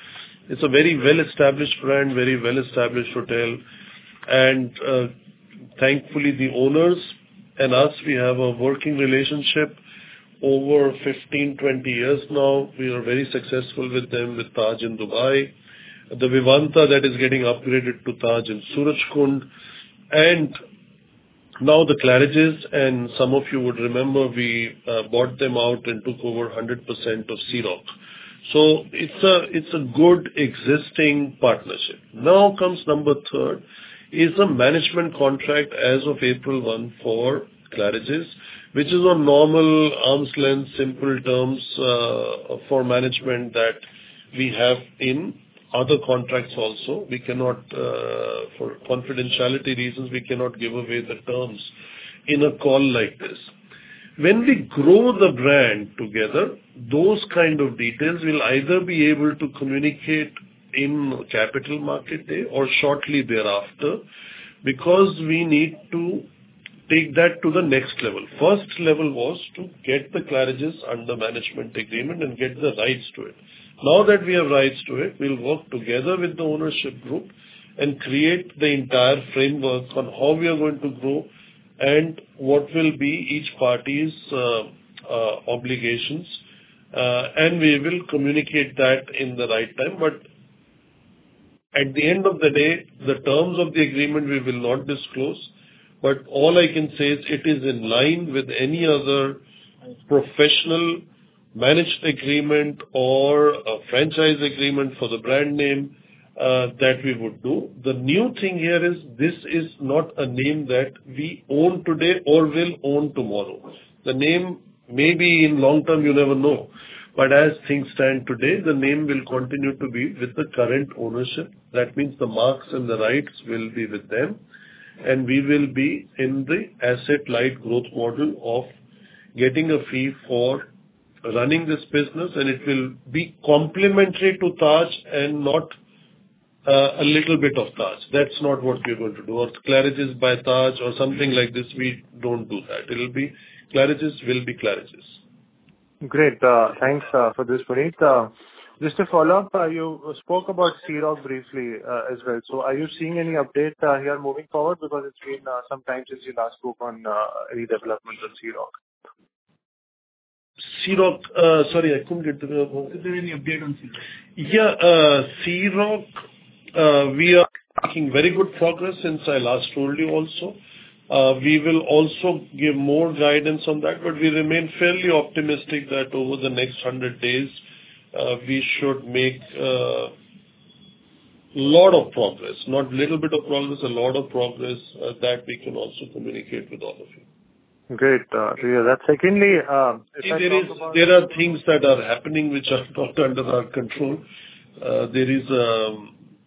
It's a very well-established brand, very well-established hotel. And thankfully, the owners and us, we have a working relationship over 15, 20 years now. We are very successful with them, with Taj in Dubai, the Vivanta that is getting upgraded to Taj in Surajkund, and now the Claridges. And some of you would remember we bought them out and took over 100% of Sea Rock. So it's a good existing partnership. Now comes number third, is a management contract as of April 1 for Claridges, which is on normal arm's length, simple terms for management that we have in other contracts also. We cannot, for confidentiality reasons, we cannot give away the terms in a call like this. When we grow the brand together, those kind of details will either be able to communicate in Capital Market Day or shortly thereafter, because we need to take that to the next level. First level was to get the Claridges under management agreement and get the rights to it. Now that we have rights to it, we'll work together with the ownership group and create the entire framework on how we are going to grow and what will be each party's obligations. And we will communicate that in the right time. But at the end of the day, the terms of the agreement we will not disclose. But all I can say is it is in line with any other professional managed agreement or a franchise agreement for the brand name that we would do. The new thing here is this is not a name that we own today or will own tomorrow. The name may be in long term, you never know. But as things stand today, the name will continue to be with the current ownership. That means the marks and the rights will be with them. And we will be in the asset-light growth model of getting a fee for running this business, and it will be complementary to Taj and not a little bit of Taj. That's not what we're going to do. Or Claridges by Taj or something like this, we don't do that. It'll be Claridges will be Claridges. Great. Thanks for this, Puneet. Just to follow up, you spoke about Sea Rock briefly as well. So are you seeing any update here moving forward? Because it's been some time since you last spoke on redevelopment of Sea Rock. Sea Rock, sorry, I couldn't get the... Is there any update on Sea Rock? Yeah, Sea Rock, we are making very good progress since I last told you also. We will also give more guidance on that, but we remain fairly optimistic that over the next 100 days, we should make lot of progress, not little bit of progress, a lot of progress that we can also communicate with all of you. Great. Yeah, that secondly, there are things that are happening which are not under our control. The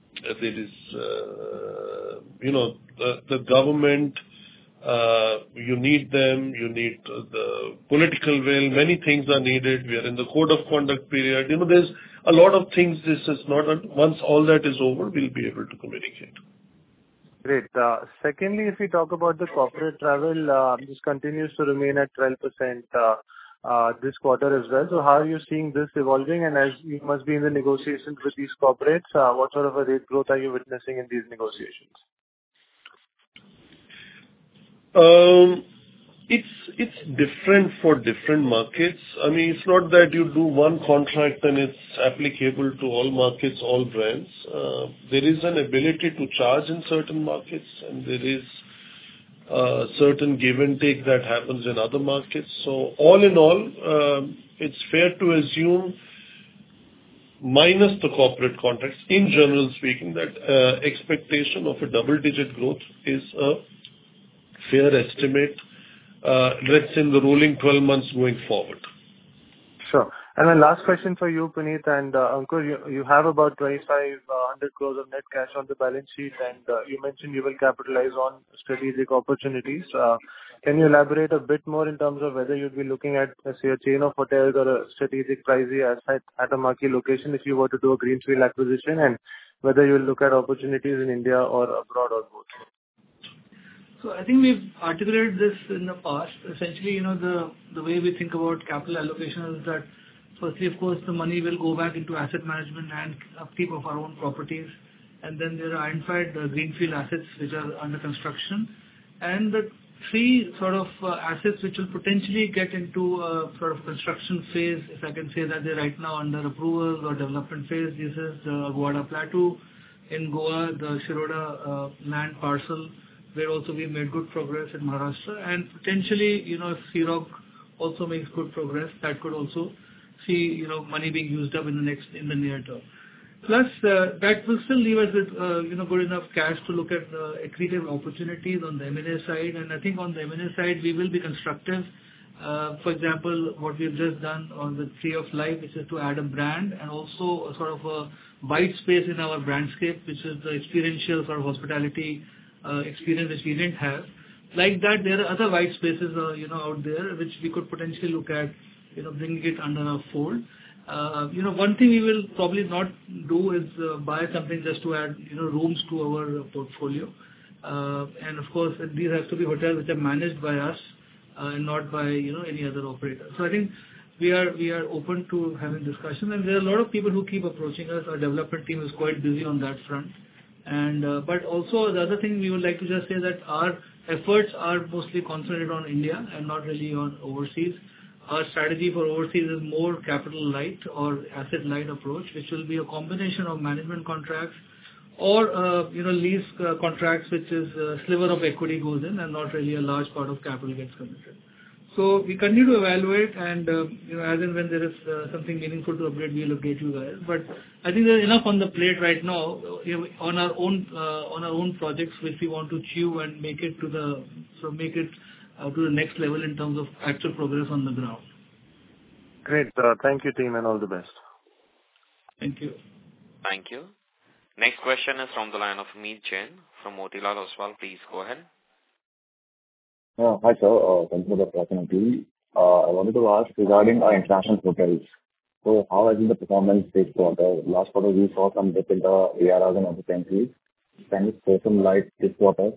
government, you need them, you need the political will, many things are needed. We are in the code of conduct period. There's a lot of things. This is not, once all that is over, we'll be able to communicate. Great. Secondly, if we talk about the corporate travel, this continues to remain at 12% this quarter as well. So how are you seeing this evolving? And as you must be in the negotiations with these corporates, what sort of a rate growth are you witnessing in these negotiations? It's different for different markets. I mean, it's not that you do one contract and it's applicable to all markets, all brands. There is an ability to charge in certain markets, and there is certain give and take that happens in other markets. So all in all, it's fair to assume, minus the corporate contracts, in general speaking, that expectation of a double-digit growth is a fair estimate, let's say in the rolling 12 months going forward. Sure. And my last question for you, Puneet and Ankur, you have about 2,500 crores of net cash on the balance sheet, and you mentioned you will capitalize on strategic opportunities. Can you elaborate a bit more in terms of whether you'd be looking at, let's say, a chain of hotels or a strategic pricey asset at a marquee location if you were to do a greenfield acquisition, and whether you'll look at opportunities in India or abroad or both? So I think we've articulated this in the past. Essentially, the way we think about capital allocation is that Firstly, of course, the money will go back into asset management and upkeep of our own properties. And then there are identified greenfield assets which are under construction. And the three sort of assets which will potentially get into a sort of construction phase, if I can say that they're right now under approval or development phase. This is the Aguada Plateau in Goa, the Shiroda land parcel, where also we made good progress in Maharashtra. And potentially, if Sea Rock also makes good progress, that could also see, money being used up in the near term. Plus, that will still leave us with, good enough cash to look at accretive opportunities on the M&A side. And I think on the M&A side, we will be constructive. For example, what we've just done on the Tree of Life, which is to add a brand and also a sort of a white space in our brandscape, which is the experiential sort of hospitality experience which we didn't have. Like that, there are other white spaces, out there which we could potentially look at, bringing it under our fold. One thing we will probably not do is buy something just to add, rooms to our portfolio. And of course, these have to be hotels which are managed by us and not by, any other operator. So I think we are open to having discussion, and there are a lot of people who keep approaching us. Our development team is quite busy on that front. And but also the other thing we would like to just say that our efforts are mostly concentrated on India and not really on overseas. Our strategy for overseas is more capital light or asset light approach, which will be a combination of management contracts or lease contracts, which is a sliver of equity goes in and not really a large part of capital gets committed. So we continue to evaluate, and as and when there is something meaningful to upgrade, we'll update you guys. But I think there's enough on the plate right now on our own projects which we want to chew and make it to the next level in terms of actual progress on the ground. Great. Thank you, team, and all the best. Thank you. Thank you. Next question is from the line of Meet Jain from Motilal Oswal. Please go ahead. Hi, sir. Thank you for the opportunity. I wanted to ask regarding our international hotels. So how has been the performance this quarter? Last quarter, we saw some dip in the ARRs and occupancies. Can you throw some light this quarter?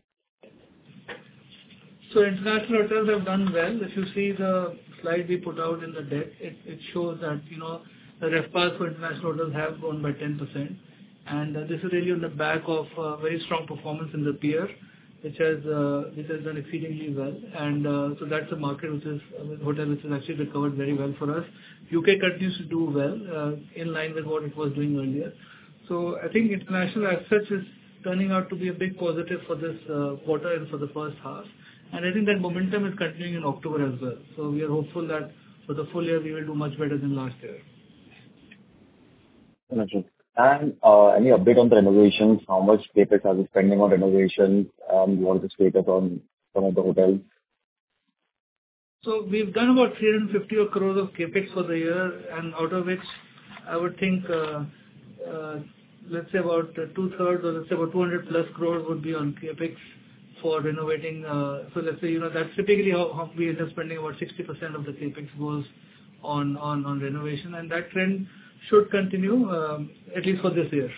So international hotels have done well. If you see the slide we put out in the deck, it shows that, the RevPARs for international hotels have grown by 10%. And this is really on the back of very strong performance in the pier, which has done exceedingly well. And so that's a market which is a hotel which has actually recovered very well for us. UK continues to do well, in line with what it was doing earlier. So I think international as such is turning out to be a big positive for this quarter and for the first half. And I think that momentum is continuing in October as well. So we are hopeful that for the full year, we will do much better than last year. Understood. And any update on the renovations? How much CapEx are we spending on renovations? What is the status on some of the hotels? So we've done about 350 crores of CapEx for the year, and out of which I would think, let's say about 2/3, or let's say about 200 plus crores would be on CapEx for renovating. So let's say, that's typically how we end up spending. About 60% of the CapEx goes on renovation, and that trend should continue, at least for this year.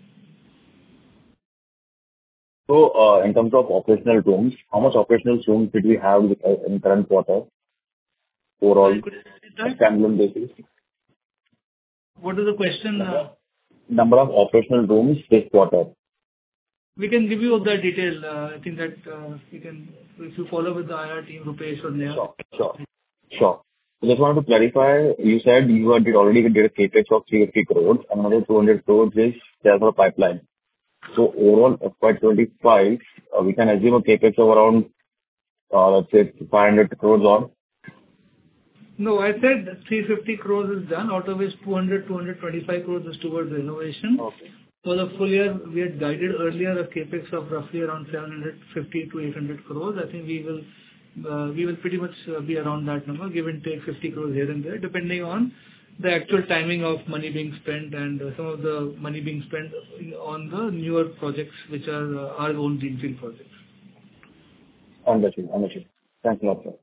So, in terms of operational rooms, how much operational rooms did we have in current quarter overall, standalone basis? What is the question? Number of operational rooms this quarter. We can give you all that detail. I think that you can, if you follow with the IR team, Rupesh or Neha. Sure. I just wanted to clarify, you said you already did a CapEx of 350 crores, and another 200 crores is there for pipeline. So overall, FY25, we can assume a CapEx of around, let's say, 500 crores on? No, I said 350 crores is done, out of which 225 crores is towards renovation. Okay. For the full year, we had guided earlier a CapEx of roughly around 750 to 800 crores. I think we will pretty much be around that number, give and take 50 crores here and there, depending on the actual timing of money being spent and some of the money being spent on the newer projects, which are our own greenfield projects. Understood. Thanks a lot, sir.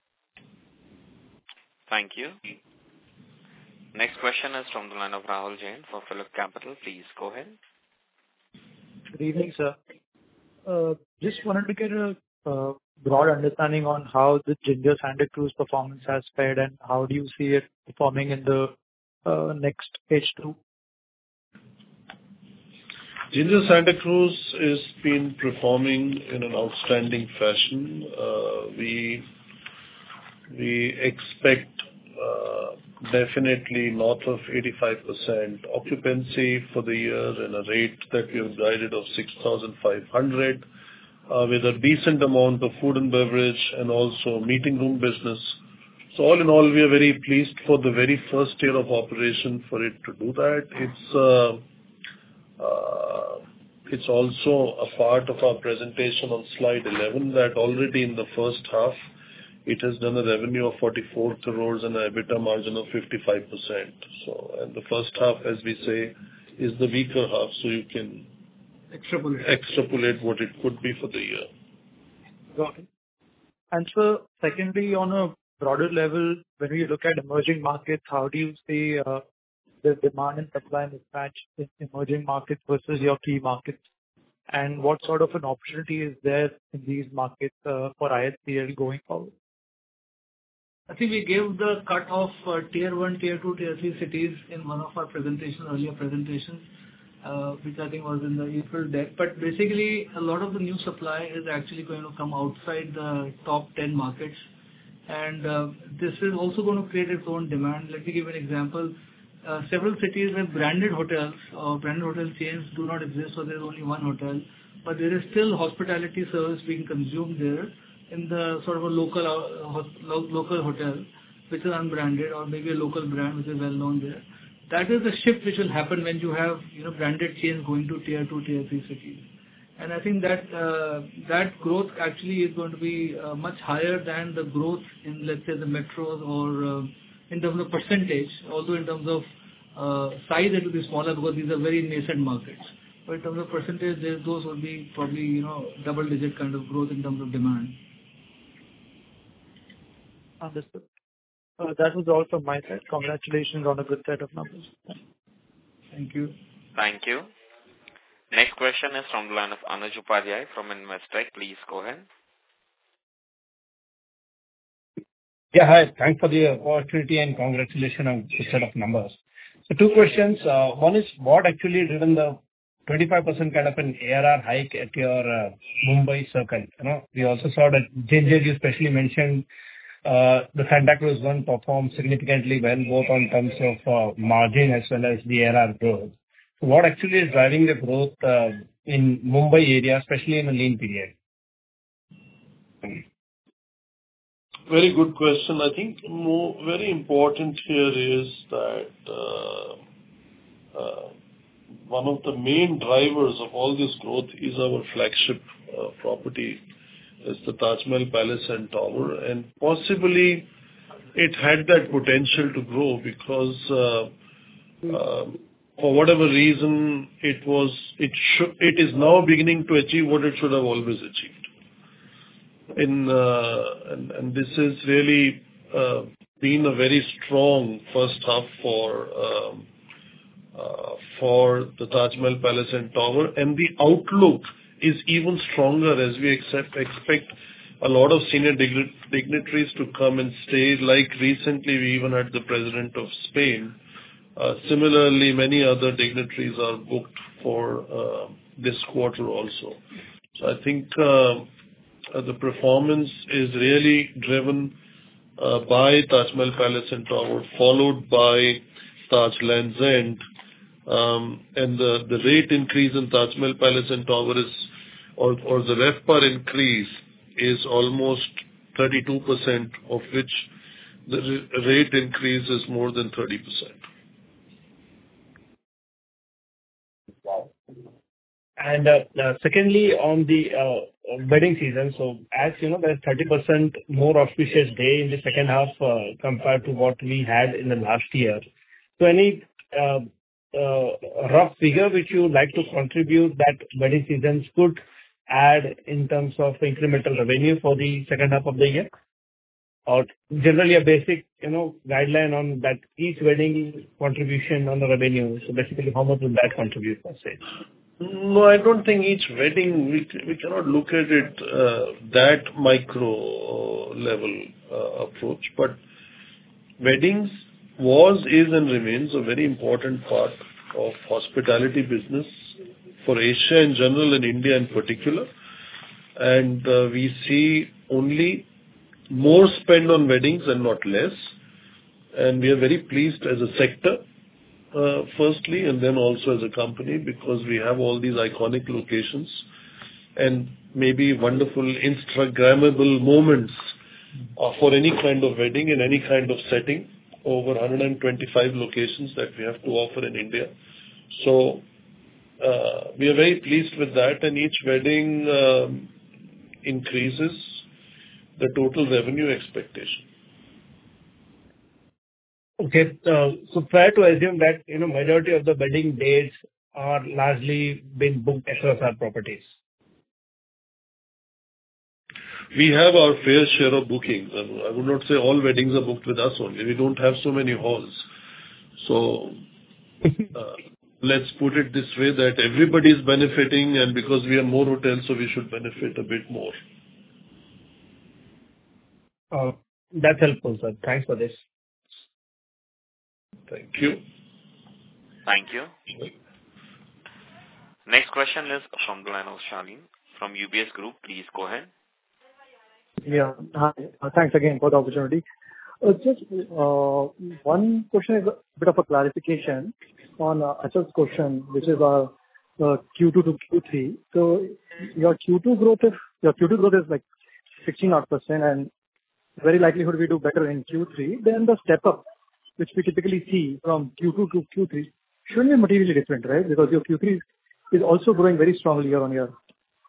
Thank you. Next question is from the line of Rahul Jain for Phillip Capital. Please go ahead. Good evening, sir. Just wanted to get a broad understanding on how the Ginger Santa Cruz performance has fared, and how do you see it performing in the next H2? Ginger Santa Cruz has been performing in an outstanding fashion. We expect definitely north of 85% occupancy for the year and a rate that we have guided of 6,500 with a decent amount of food and beverage and also meeting room business. So all in all, we are very pleased for the very first year of operation for it to do that. It's also a part of our presentation on slide 11 that already in the first half, it has done a revenue of 44 crores and an EBITDA margin of 55%. So, and the first half, as we say, is the weaker half, so you can extrapolate what it could be for the year. Got it. And so, secondly, on a broader level, when we look at emerging markets, how do you see the demand and supply mismatch in emerging markets versus your key markets? And what sort of an opportunity is there in these markets for IHCL going forward? I think we gave the cut of tier 1, tier 2, tier 3 cities in one of our earlier presentations, which I think was in the April deck. But basically, a lot of the new supply is actually going to come outside the top 10 markets. And this is also going to create its own demand. Let me give an example. Several cities with branded hotels or branded hotel chains do not exist, so there is only one hotel. But there is still hospitality service being consumed there in the sort of a local hotel, which is unbranded, or maybe a local brand which is well known there. That is the shift which will happen when you have branded chains going to tier 2, tier 3 cities. And I think that that growth actually is going to be much higher than the growth in, let's say, the metros or in terms of percentage, although in terms of size it will be smaller because these are very nascent markets. But in terms of percentage, those will be probably double-digit kind of growth in terms of demand. Understood. That was all from my side. Congratulations on a good set of numbers. Thank you. Thank you. Next question is from the line of Anuj Upadhyay from Investec. Please go ahead. Yeah, hi. Thanks for the opportunity and congratulations on the set of numbers. So 2 questions. One is, what actually driven the 25% kind of an ARR hike at your Mumbai circle? We also saw that Ginger, you specially mentioned the Santa Cruz one performed significantly well, both on terms of margin as well as the ARR growth. So what actually is driving the growth in Mumbai area, especially in a lean period? Very good question. I think very important here is that one of the main drivers of all this growth is our flagship property, is the Taj Mahal Palace and Tower, and possibly it had that potential to grow because for whatever reason it is now beginning to achieve what it should have always achieved. And this has really been a very strong first half for the Taj Mahal Palace and Tower, and the outlook is even stronger as we expect a lot of senior dignitaries to come and stay. Like recently, we even had the President of Spain. Similarly, many other dignitaries are booked for this quarter also. So I think the performance is really driven by Taj Mahal Palace and Tower, followed by Taj Lands End. And the rate increase in Taj Mahal Palace and Tower is, or the RevPAR increase is almost 32%, of which the rate increase is more than 30%. Wow. And secondly, on the wedding season, so as you know, there's 30% more auspicious day in the second half compared to what we had in the last year. So any rough figure which you would like to contribute that wedding seasons could add in terms of incremental revenue for the second half of the year? Or generally a basic, guideline on that each wedding contribution on the revenue. So basically, how much would that contribute per se? No, I don't think each wedding, we cannot look at it that micro level approach. But weddings was, is, and remains a very important part of hospitality business for Asia in general and India in particular. And we see only more spend on weddings and not less. And we are very pleased as a sector, firstly, and then also as a company, because we have all these iconic locations and maybe wonderful Instagrammable moments for any kind of wedding in any kind of setting, over 125 locations that we have to offer in India. So we are very pleased with that, and each wedding increases the total revenue expectation. Okay. So fair to assume that, majority of the wedding dates are largely been booked across our properties. We have our fair share of bookings. I would not say all weddings are booked with us only. We don't have so many halls. So let's put it this way, that everybody is benefiting, and because we have more hotels, so we should benefit a bit more. That's helpful, sir. Thanks for this. Thank you. Thank you. Next question is from the line of Shalin from UBS Group. Please go ahead. Yeah. Hi. Thanks again for the opportunity. Just one question is a bit of a clarification on Achal's question, which is Q2 to Q3. So your Q2 growth is like 16%, and very likelihood we do better in Q3. Then the step up, which we typically see from Q2 to Q3, shouldn't be materially different, right? Because your Q3 is also growing very strongly year on year.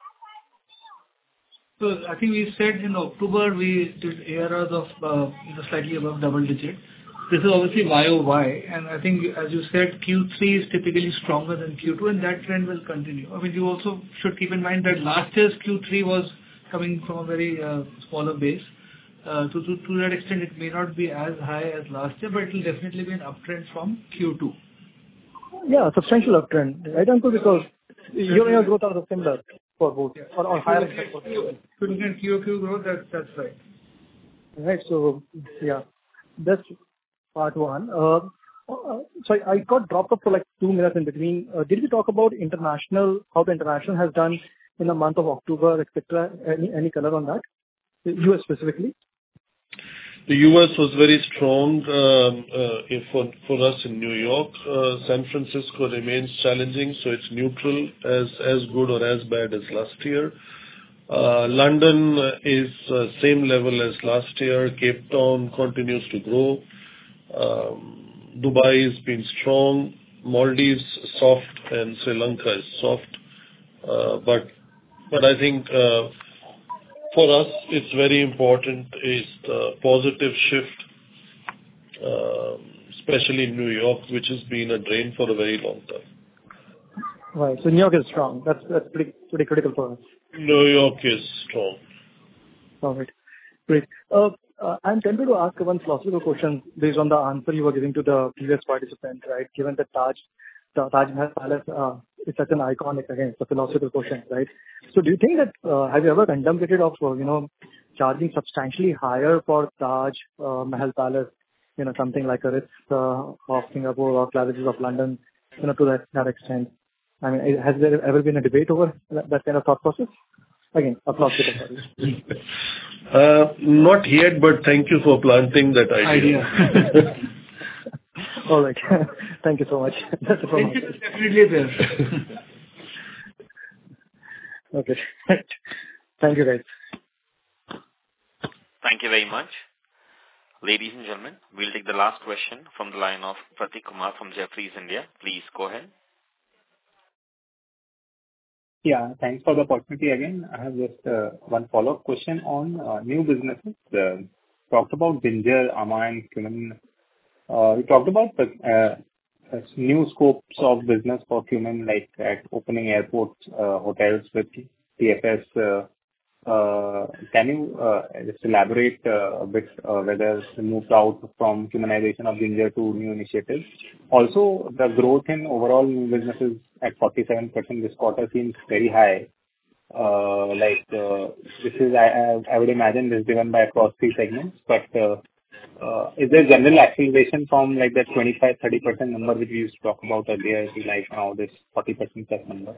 So I think we said in October we did ARRs of slightly above double digit. This is obviously YOY, and I think, as you said, Q3 is typically stronger than Q2, and that trend will continue. I mean, you also should keep in mind that last year's Q3 was coming from a very smaller base. To that extent, it may not be as high as last year, but it will definitely be an uptrend from Q2. Yeah, a substantial uptrend, right, Ankur? Because year-on-year growth are similar for both, or higher. If you look at QOQ growth, that's right. Right. So, yeah, that's part one. So I got dropped off for like 2 minutes in between. Did we talk about international, how the international has done in the month of October, etc.? Any color on that? The US specifically? The US was very strong for us in New York. San Francisco remains challenging, so it's neutral, as good or as bad as last year. London is same level as last year. Cape Town continues to grow. Dubai has been strong. Maldives soft, and Sri Lanka is soft. But I think for us, it's very important is the positive shift, especially in New York, which has been a drain for a very long time. Right. So New York is strong. That's pretty critical for us. New York is strong. All right. Great. I'm tempted to ask one philosophical question based on the answer you were giving to the previous participant, right? Given that the Taj Mahal Palace is such an iconic, again, it's a philosophical question, right? So do you think that, have you ever contemplated of, charging substantially higher for Taj Mahal Palace, something like a Ritz of Singapore or Claridge's of London, to that extent? I mean, has there ever been a debate over that kind of thought process? Again, a philosophical question. Not yet, but thank you for planting that idea. All right. Thank you so much. That's definitely there. Okay. Thank you, guys. Thank you very much. Ladies and gentlemen, we'll take the last question from the line of Prateek Kumar from Jefferies India. Please go ahead. Yeah, thanks for the opportunity again. I have just one follow-up question on new businesses. Talked about Ginger, amã, Qmin. We talked about new scopes of business for Qmin, like at opening airports, hotels with TFS. Can you just elaborate a bit whether it's moved out from Qminization of Ginger to new initiatives? Also, the growth in overall new businesses at 47% this quarter seems very high. This is, I would imagine, this is driven by across 3 segments, but Is there general acceleration from like that 25-30% number which we used to talk about earlier to like now this 40% plus number?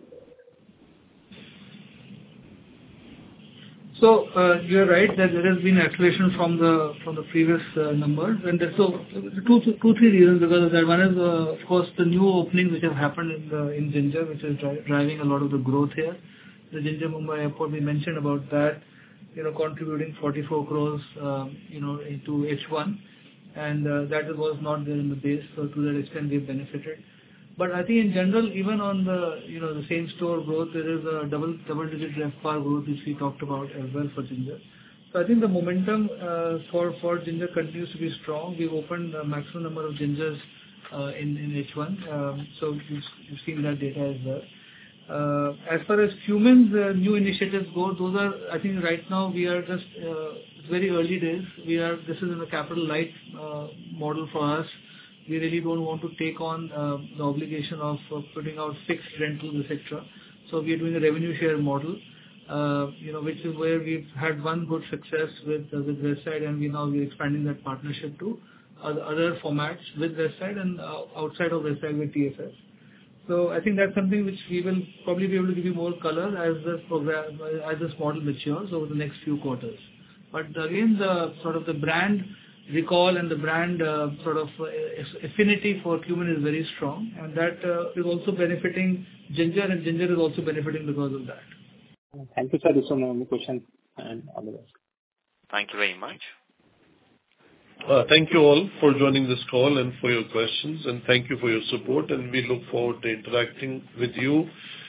So you're right that there has been acceleration from the previous numbers, and there's two, three reasons because of that. One is of course the new openings which have happened in Ginger, which is driving a lot of the growth here. The Ginger Mumbai Airport, we mentioned about that, contributing 44 crores, into H1, and that was not there in the base, so to that extent we've benefited. But I think in general, even on the the same store growth, there is a double-digit RevPAR growth which we talked about as well for Ginger. So I think the momentum for Ginger continues to be strong. We've opened a maximum number of Gingers in H1, so you've seen that data as well. As far as Qmin's new initiatives go, those are, I think right now we are just it's very early days. This is in a capital light model for us. We really don't want to take on the obligation of putting out fixed rentals, etc. So we are doing a revenue share model, which is where we've had one good success with Westside, and we're expanding that partnership to other formats with Westside and outside of Westside with TFS. So I think that's something which we will probably be able to give you more color as this model matures over the next few quarters. But again, the brand recall and the brand affinity for Qmin is very strong, and that is also benefiting Ginger, and Ginger is also benefiting because of that. Thank you, sir. This was my only question, and all the best. Thank you very much. Thank you all for joining this call and for your questions, and thank you for your support, and we look forward to interacting with you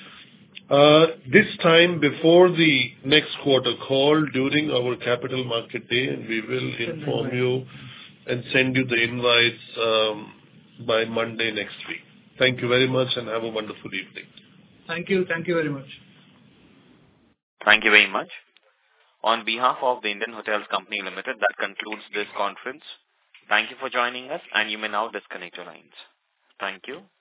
this time before the next quarter call during our Capital Market Day, and we will inform you and send you the invites by Monday next week. Thank you very much and have a wonderful evening. Thank you. Thank you very much. Thank you very much. On behalf of the Indian Hotels Company Limited, that concludes this conference. Thank you for joining us, and you may now disconnect your lines. Thank you.